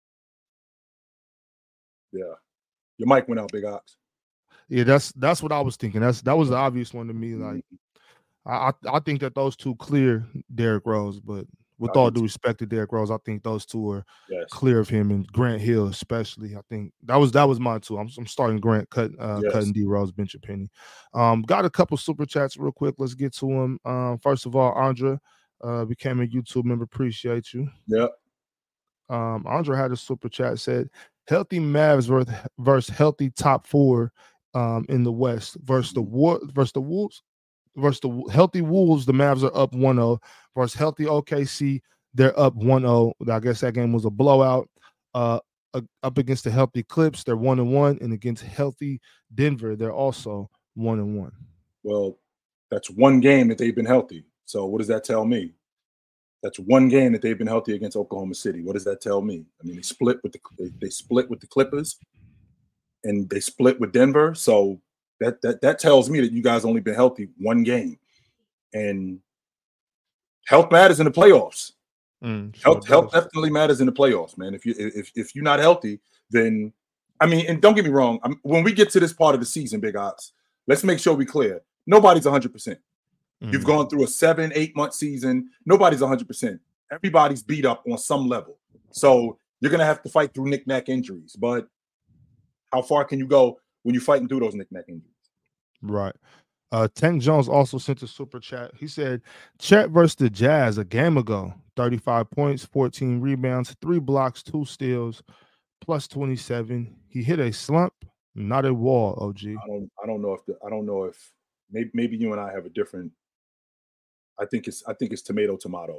Yeah. Your mic went out, Big Ox. Yeah, that's what I was thinking. That was the obvious one to me. Like I think that those two clear Derrick Rose, but with all due respect to Derrick Rose, I think those two are clear of him, and Grant Hill especially. I think that was mine too. I'm starting Grant, cutting D Rose, bench of Penny. Got a couple super chats real quick. Let's get to them. First of all, Andra became a YouTube member. Appreciate you. Yep. Andra had a super chat, said healthy Mavs versus healthy top four in the West versus the Wolves. Versus the healthy Wolves, the Mavs are up 1-0. Versus healthy OKC, they're up 1-0. I guess that game was a blowout. Up against the healthy Clips, they're 1-1, and against healthy Denver, they're also 1-1. Well, that's one game that they've been healthy. So what does that tell me? That's one game that they've been healthy against Oklahoma City. What does that tell me? I mean, they split with the Clippers, and they split with Denver. So that tells me that you guys only been healthy one game, and health matters in the playoffs. Health definitely matters in the playoffs, man. If you're not healthy, then I mean, and don't get me wrong, when we get to this part of the season, Big Ox, let's make sure we're clear. Nobody's 100%. You've gone through a 7-8 month season. Nobody's 100%. Everybody's beat up on some level, so you're gonna have to fight through knick-knack injuries. But how far can you go when you're fighting through those knick-knack injuries? Right. Tank Jones also sent a super chat. He said, Chet versus the Jazz a game ago, 35 points, 14 rebounds, 3 blocks, 2 steals, plus 27. He hit a slump, not a wall, OG. I don't know if maybe you and I have a different. I think it's tomato.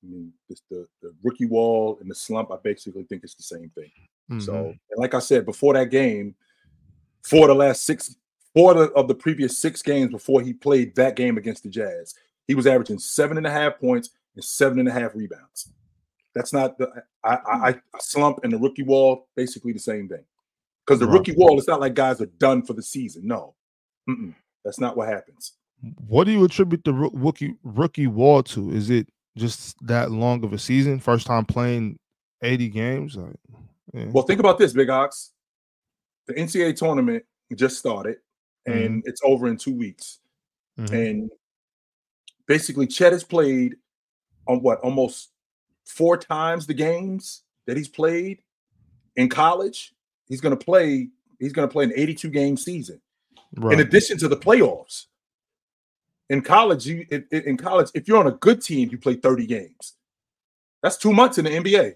I mean, the rookie wall and the slump, I basically think it's the same thing. Mm-hmm. So, and like I said, before that game, four of the previous 6 games before he played that game against the Jazz, he was averaging 7.5 points and 7.5 rebounds. That's not I slump and the rookie wall, basically the same thing. Because the rookie wall, it's not like guys are done for the season. No, that's not what happens. What do you attribute the rookie wall to? Is it just that long of a season? First time playing 80 games? Well, think about this, Big Ox. The NCAA tournament just started, and it's over in 2 weeks. And basically, Chet has played on almost 4 times the games that he's played in college. He's going to play an 82 game season, in addition to the playoffs. In college, if you're on a good team, you play 30 games. That's 2 months in the NBA.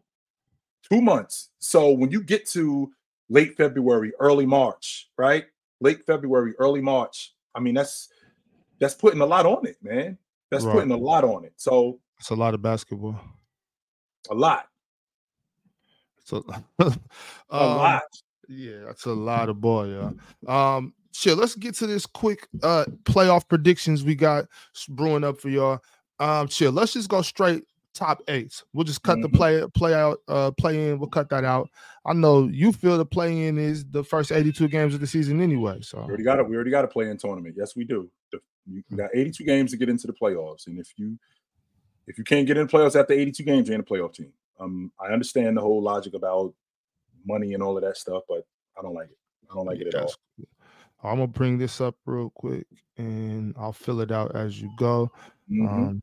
2 months. So when you get to late February, early March, right? Late February, early March. I mean, that's putting a lot on it, man. That's putting a lot on it. So it's a lot of basketball. A lot. So a lot. Yeah, that's a lot of ball, yeah. Shit, let's get to this quick playoff predictions we got brewing up for y'all. Let's just go straight top 8. We'll just cut the play in. We'll cut that out. I know you feel the play in is the first 82 games of the season anyway. So we already got a play in tournament. Yes, we do. You got 82 games to get into the playoffs, and if you can't get in the playoffs after 82 games, you're in a playoff team. I understand the whole logic about money and all of that stuff, but I don't like it. I don't like it at all. I'm gonna bring this up real quick, and I'll fill it out as you go. Let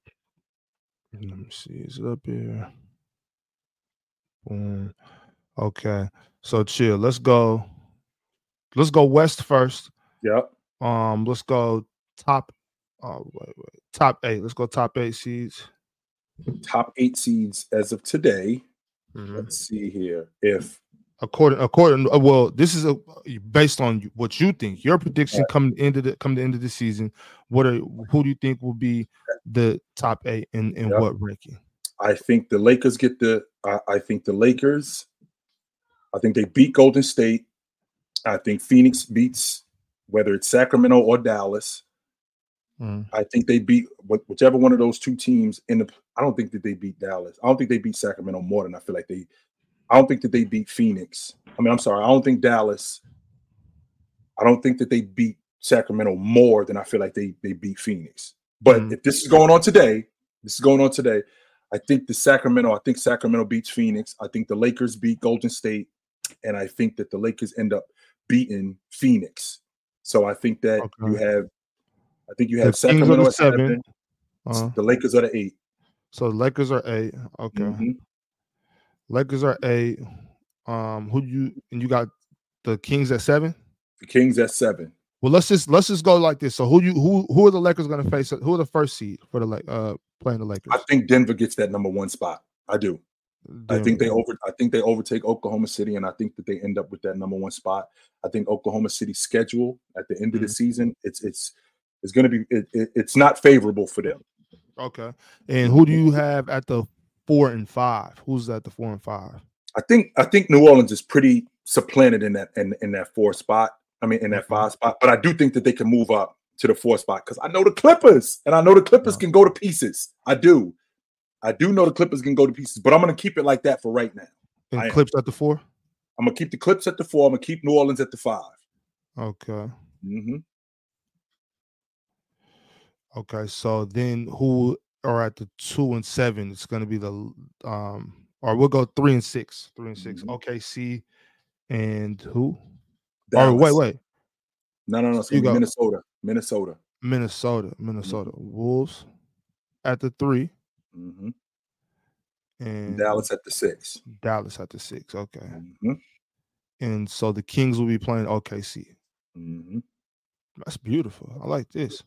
me see, is it up here? Boom. Okay, so chill. Let's go west first. Yep. Let's go top. Top 8. Let's go top 8 seeds. Top 8 seeds as of today. Let's see here. If according, well, this is based on what you think. Your prediction come the end of the season. Who do you think will be the top 8 in what ranking? I think the Lakers get the. I think the Lakers. I think they beat Golden State. I think Phoenix beats whether it's Sacramento or Dallas. I think they beat whichever one of those 2 teams I don't think that they beat Dallas. I don't think they beat Sacramento more than I feel like they. I don't think that they beat Phoenix. I mean, I'm sorry. I don't think Dallas. I don't think that they beat Sacramento more than I feel like they beat Phoenix. But if this is going on today, I think Sacramento beats Phoenix. I think the Lakers beat Golden State, and I think that the Lakers end up beating Phoenix. So I think that you have Sacramento at 7. The Lakers are the 8. So the Lakers are 8. Okay. Lakers are 8. You got the Kings at 7? The Kings at 7. Well, let's just go like this. So who are the Lakers going to face? Who are the first seed for the playing the Lakers? I think Denver gets that number 1 spot. I do. I think they overtake Oklahoma City, and I think that they end up with that number 1 spot. I think Oklahoma City's schedule at the end of the season, it's going to be it's not favorable for them. Okay. And who do you have at the 4 and 5? Who's at the 4 and 5? I think New Orleans is pretty supplanted in that 4 spot. I mean, in that 5 spot. But I do think that they can move up to the 4 spot because I know the Clippers, and I know the Clippers can go to pieces. I do know the Clippers can go to pieces, but I'm going to keep it like that for right now. And Clips at the 4? I'm going to keep the Clips at the 4. I'm going to keep New Orleans at the 5. Okay. Okay, so then who are at the 2 and 7? It's going to be the or we'll go 3 and 6. 3 and 6. OKC and who? Dallas. Oh, wait. No. It's going to be Minnesota. Wolves at the 3. And Dallas at the 6. Okay. And so the Kings will be playing OKC. That's beautiful. I like this.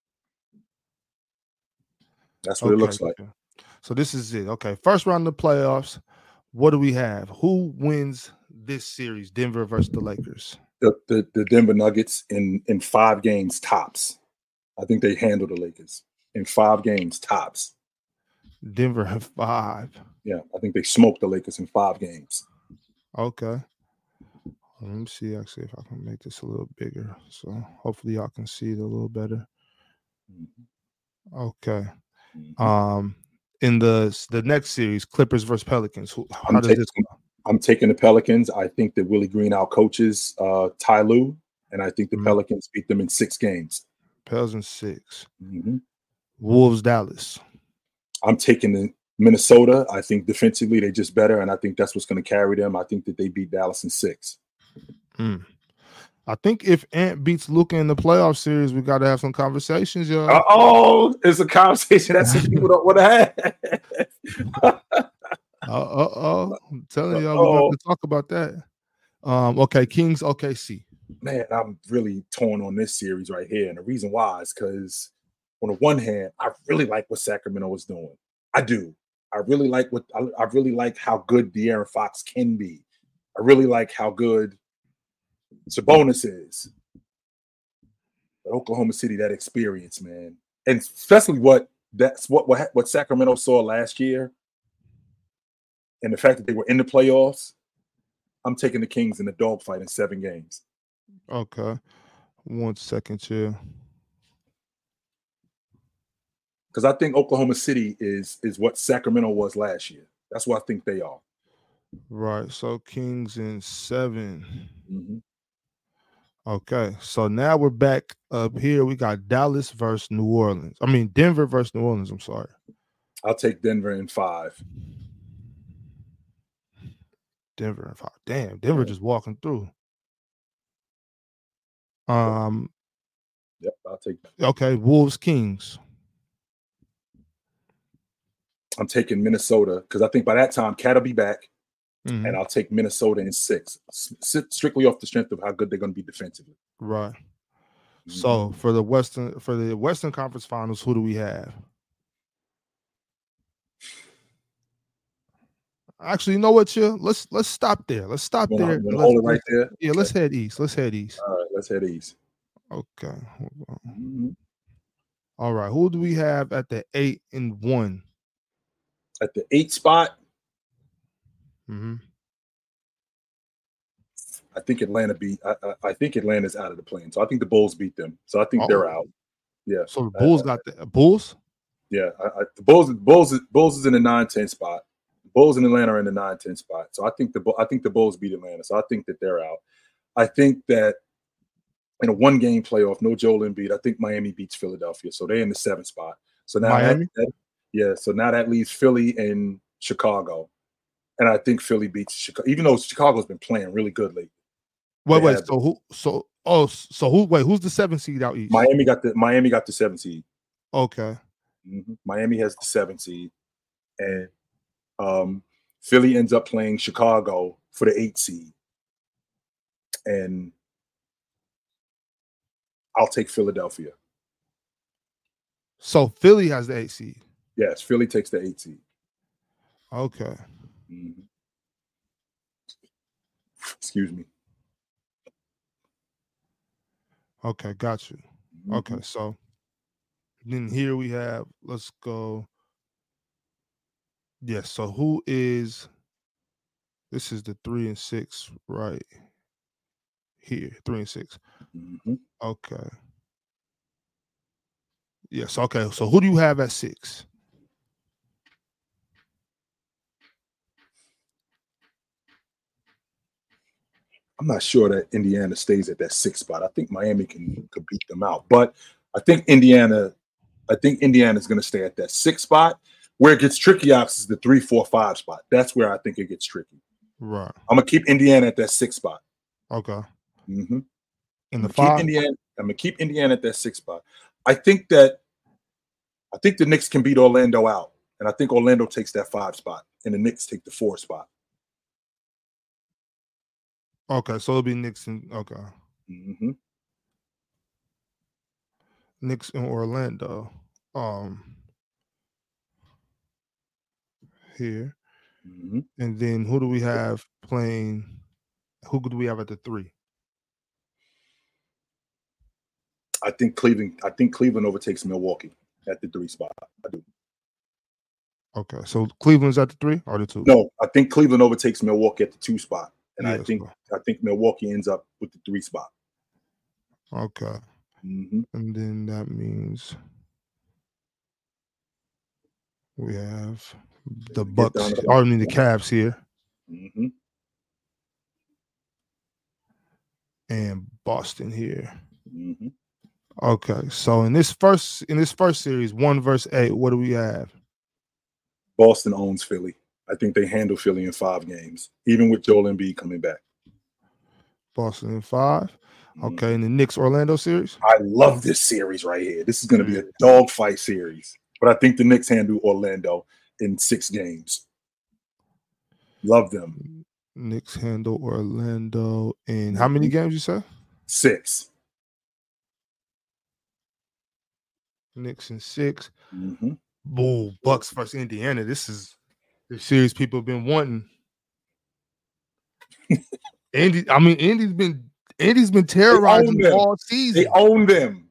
That's what it looks like. Okay. So this is it. Okay. First round of the playoffs. What do we have? Who wins this series? Denver versus the Lakers. The Denver Nuggets in 5 games tops. I think they handle the Lakers in 5 games tops. Denver have 5. Yeah, I think they smoked the Lakers in 5 games. Okay. Let me see actually if I can make this a little bigger. So hopefully y'all can see it a little better. Okay. In the next series, Clippers versus Pelicans. How does this go? I'm taking the Pelicans. I think that Willie Green outcoaches Ty Lue, and I think the Pelicans beat them in 6 games. Pels in 6. Wolves, Dallas. I'm taking the Minnesota. I think defensively they're just better, and I think that's what's going to carry them. I think that they beat Dallas in 6. I think if Ant beats Luka in the playoff series, we got to have some conversations, yo. It's a conversation that some people don't want to have. I'm telling y'all, we have to talk about that. Okay, Kings, OKC. Man, I'm really torn on this series right here, and the reason why is because on the one hand, I really like what Sacramento was doing. I do. I really like how good De'Aaron Fox can be. I really like how good Sabonis is. But Oklahoma City, that experience, man, and especially what Sacramento saw last year, and the fact that they were in the playoffs. I'm taking the Kings in the dogfight in 7 games. Okay, 1 second, chill. Because I think Oklahoma City is what Sacramento was last year. That's what I think they are. Right. So Kings in 7. Okay. So now we're back up here. We got Dallas versus New Orleans. I mean, Denver versus New Orleans. I'm sorry. I'll take Denver in 5. Denver in 5. Damn, Denver just walking through. Yep, I'll take that. Okay, Wolves, Kings. I'm taking Minnesota because I think by that time Cat will be back, and I'll take Minnesota in 6, strictly off the strength of how good they're going to be defensively. Right. So for the Western Conference Finals, who do we have? Actually, you know what, Chill? Let's stop there. Let's stop there. Hold it right there. Yeah, let's head east. All right, let's head east. Okay. Hold on. All right. Who do we have at the 8 and 1? At the 8 spot, I think Atlanta I think Atlanta's out of the play-in. So I think the Bulls beat them. So I think they're out. Yeah. So the Bulls got the Bulls? Yeah. The Bulls is in the 9-10 spot. The Bulls in Atlanta are in the 9-10 spot. So I think the Bulls beat Atlanta. So I think that they're out. I think that in a 1-game playoff, no Joel Embiid, I think Miami beats Philadelphia. So they're in the 7th spot. So now Miami? So now that leaves Philly and Chicago. And I think Philly beats Chicago, even though Chicago's been playing really good lately. Wait. Who's the 7th seed out east? Miami got the 7th seed. Okay. Miami has the 7th seed. And Philly ends up playing Chicago for the 8th seed. And I'll take Philadelphia. So Philly has the 8th seed. Yes, Philly takes the 8th seed. Okay. Excuse me. Okay, got you. Okay, so then here we have, let's go. Yes, so who is, this is the 3 and 6 right here, 3 and 6. Okay. Yes, okay. So who do you have at 6? I'm not sure that Indiana stays at that 6th spot. I think Miami could beat them out. But I think Indiana's going to stay at that 6th spot. Where it gets tricky, is the 3, 4, 5 spot. That's where I think it gets tricky. Right. I'm going to keep Indiana at that 6th spot. Okay. In the 5? I'm going to keep Indiana at that 6th spot. I think the Knicks can beat Orlando out. And I think Orlando takes that 5 spot. And the Knicks take the 4 spot. Okay, so it'll be Knicks and Knicks in Orlando. Here. And then who do we have playing? Who do we have at the 3? I think Cleveland overtakes Milwaukee at the 3 spot. I do. Okay, so Cleveland's at the 3 or the 2? No, I think Cleveland overtakes Milwaukee at the 2 spot, and Yes, I think Milwaukee ends up with the 3 spot. Okay, Mm-hmm. and then that means we have the Bucks, the Cavs here, mm-hmm. and Boston here. Mm-hmm. Okay, so in this first series, 1 versus 8, what do we have? Boston owns Philly. I think they handle Philly in 5 games, even with Joel Embiid coming back. Boston in 5. Okay, and the Knicks Orlando series. I love this series right here. This is going to be a dogfight series, but I think the Knicks handle Orlando in 6 games. Love them. Knicks handle Orlando in how many games you say? 6. Knicks in 6. Mm-hmm. Bull Bucks versus Indiana. This is the series people have been wanting. Indy's been terrorizing all season. They own them.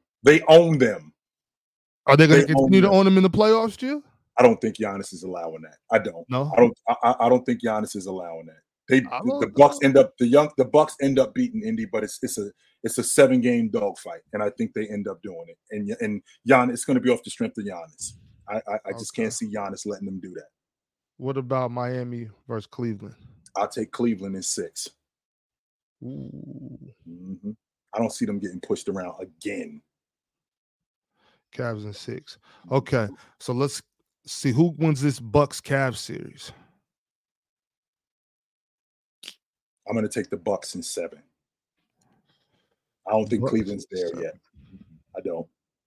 Are they going to continue to own them in the playoffs, Jill? I don't think Giannis is allowing that. I don't. No, I don't think Giannis is allowing that. The Bucks end up beating Indy, but it's a 7-game dogfight, and I think they end up doing it. And Giannis, it's going to be off the strength of Giannis. I just can't see Giannis letting them do that. What about Miami versus Cleveland? I'll take Cleveland in 6. Ooh. Mm-hmm. I don't see them getting pushed around again. Cavs in 6. Okay, so let's see who wins this Bucks-Cavs series. I'm going to take the Bucks in 7. I don't think Cleveland's there yet. I don't.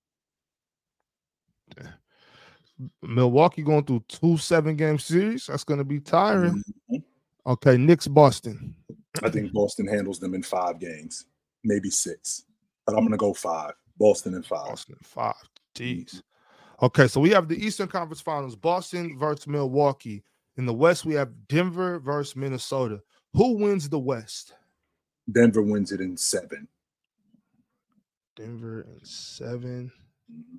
Milwaukee going through 2 7-game series. That's going to be tiring. Mm-hmm. Okay, Knicks, Boston. I think Boston handles them in 5 games, maybe 6. But I'm going to go 5. Boston in 5. Boston in 5. Jeez. Okay, so we have the Eastern Conference Finals, Boston versus Milwaukee. In the West, we have Denver versus Minnesota. Who wins the West? Denver wins it in 7. Denver in 7. Mm-hmm.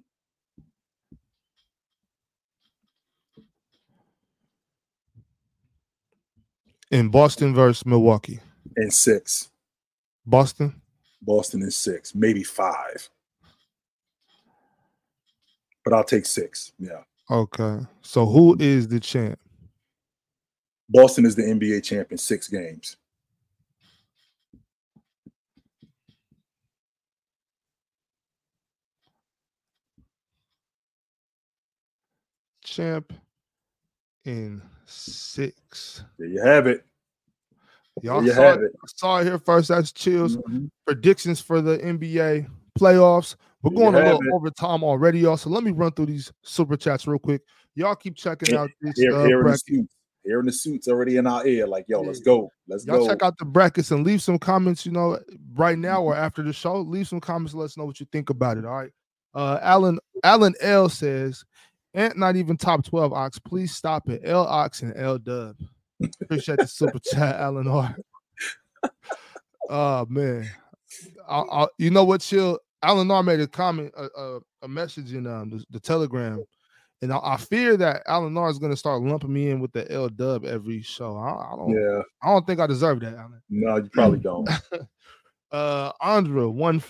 In Boston versus Milwaukee. In 6. Boston in 6, maybe 5. But I'll take 6. Yeah. Okay. So who is the champ? Boston is the NBA champ in 6 games. Champ in 6. There you have it. Y'all saw it here first. That's Chill's predictions for the NBA playoffs. We're going a little over time already, y'all. So let me run through these super chats real quick. Y'all keep checking out this bracket. Hearing the suits already in our ear, like, yo, let's go. Y'all check out the brackets and leave some comments, right now or after the show. Leave some comments. Let us know what you think about it. All right. Alan L says, Ant not even top 12, Ox. Please stop it. L Ox and L Dub. Appreciate the super chat, Alan R. Oh man. You know what, Chill? Alan R made a comment, a message in the Telegram. And I fear that Alan R is going to start lumping me in with the L Dub every show. I don't think I deserve that, Alan. No, you probably don't. Andra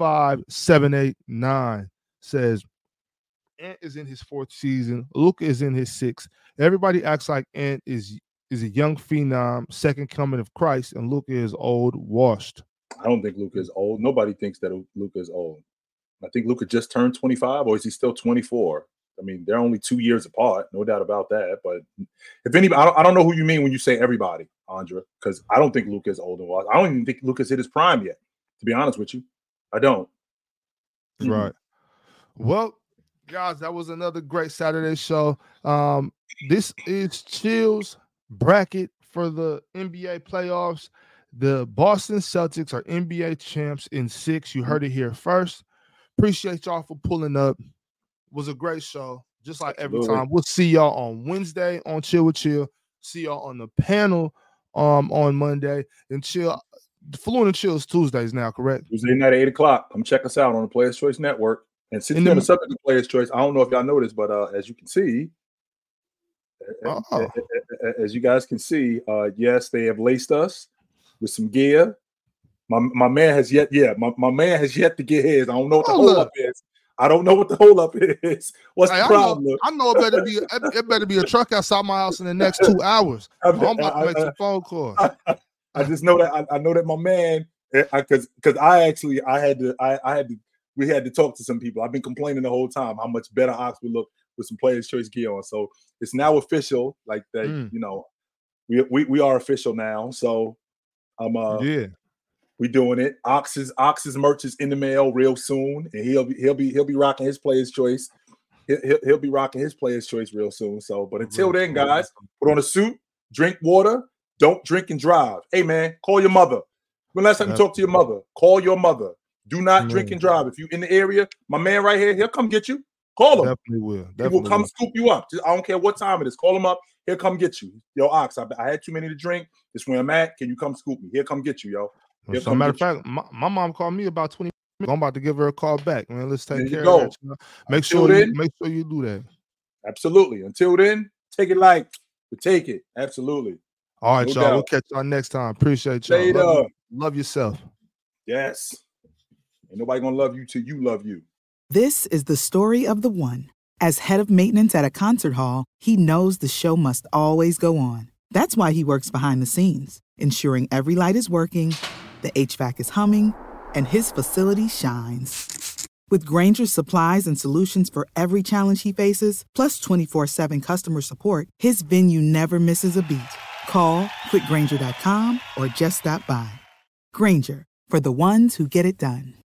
15789 says Ant is in his 4th season. Luka is in his 6th. Everybody acts like Ant is a young phenom, second coming of Christ, and Luka is old, washed. I don't think Luka is old. Nobody thinks that Luka is old. I think Luka just turned 25, or is he still 24? I mean, they're only 2 years apart, no doubt about that. But if anybody, I don't know who you mean when you say everybody, Andra, because I don't think Luka is old and washed. I don't even think Luka's hit his prime yet, to be honest with you. I don't. Right. Well, guys, that was another great Saturday show. This is Chill's bracket for the NBA playoffs. The Boston Celtics are NBA champs in 6. You heard it here first. Appreciate y'all for pulling up. Was a great show, just like every time. We'll see y'all on Wednesday on Chill with Chill. See y'all on the panel on Monday. And Chill, Fluent and Chill is Tuesdays now, correct? Tuesday night at 8 o'clock. Come check us out on the Players Choice Network. And since we're on the subject of Players Choice, I don't know if y'all noticed, but as you can see, As you guys can see, yes, they have laced us with some gear. My man has yet to get his. I don't know what the hold up is. I don't know what the hold up is. What's the problem? I know it better be a truck outside my house in the next 2 hours. I'm about to make some phone calls. I just know that I know that my man, because we had to talk to some people. I've been complaining the whole time how much better Ox would look with some Players Choice gear on. So it's now official, like that. You know, we are official now. So we doing it. Ox's merch is in the mail real soon, and he'll be rocking his Players Choice. He'll be rocking his Players Choice real soon. So, but until then, guys, put on a suit, drink water, don't drink and drive. Hey man, call your mother. When last time you talk to your mother, call your mother. Do not drink and drive. If you in the area, my man right here, he'll come get you. Call him. Definitely will. He will come scoop you up. I don't care what time it is. Call him up. He'll come get you. Yo, Ox, I had too many to drink. This where I'm at. Can you come scoop me? He'll come get you, yo. As a matter of fact, my mom called me about 20 minutes. I'm about to give her a call back, man. Let's take care of that. You know? Make sure you do that. Absolutely. Until then, take it light, but take it. Absolutely. All right, y'all. We'll catch y'all next time. Appreciate y'all. Later. Love yourself. Yes. Ain't nobody gonna love you till you love you. This is the story of the one. As head of maintenance at a concert hall, he knows the show must always go on. That's why he works behind the scenes, ensuring every light is working, the HVAC is humming, and his facility shines. With Grainger's supplies and solutions for every challenge he faces, plus 24/7 customer support, his venue never misses a beat. Call quickgrainger.com or just stop by. Grainger, for the ones who get it done.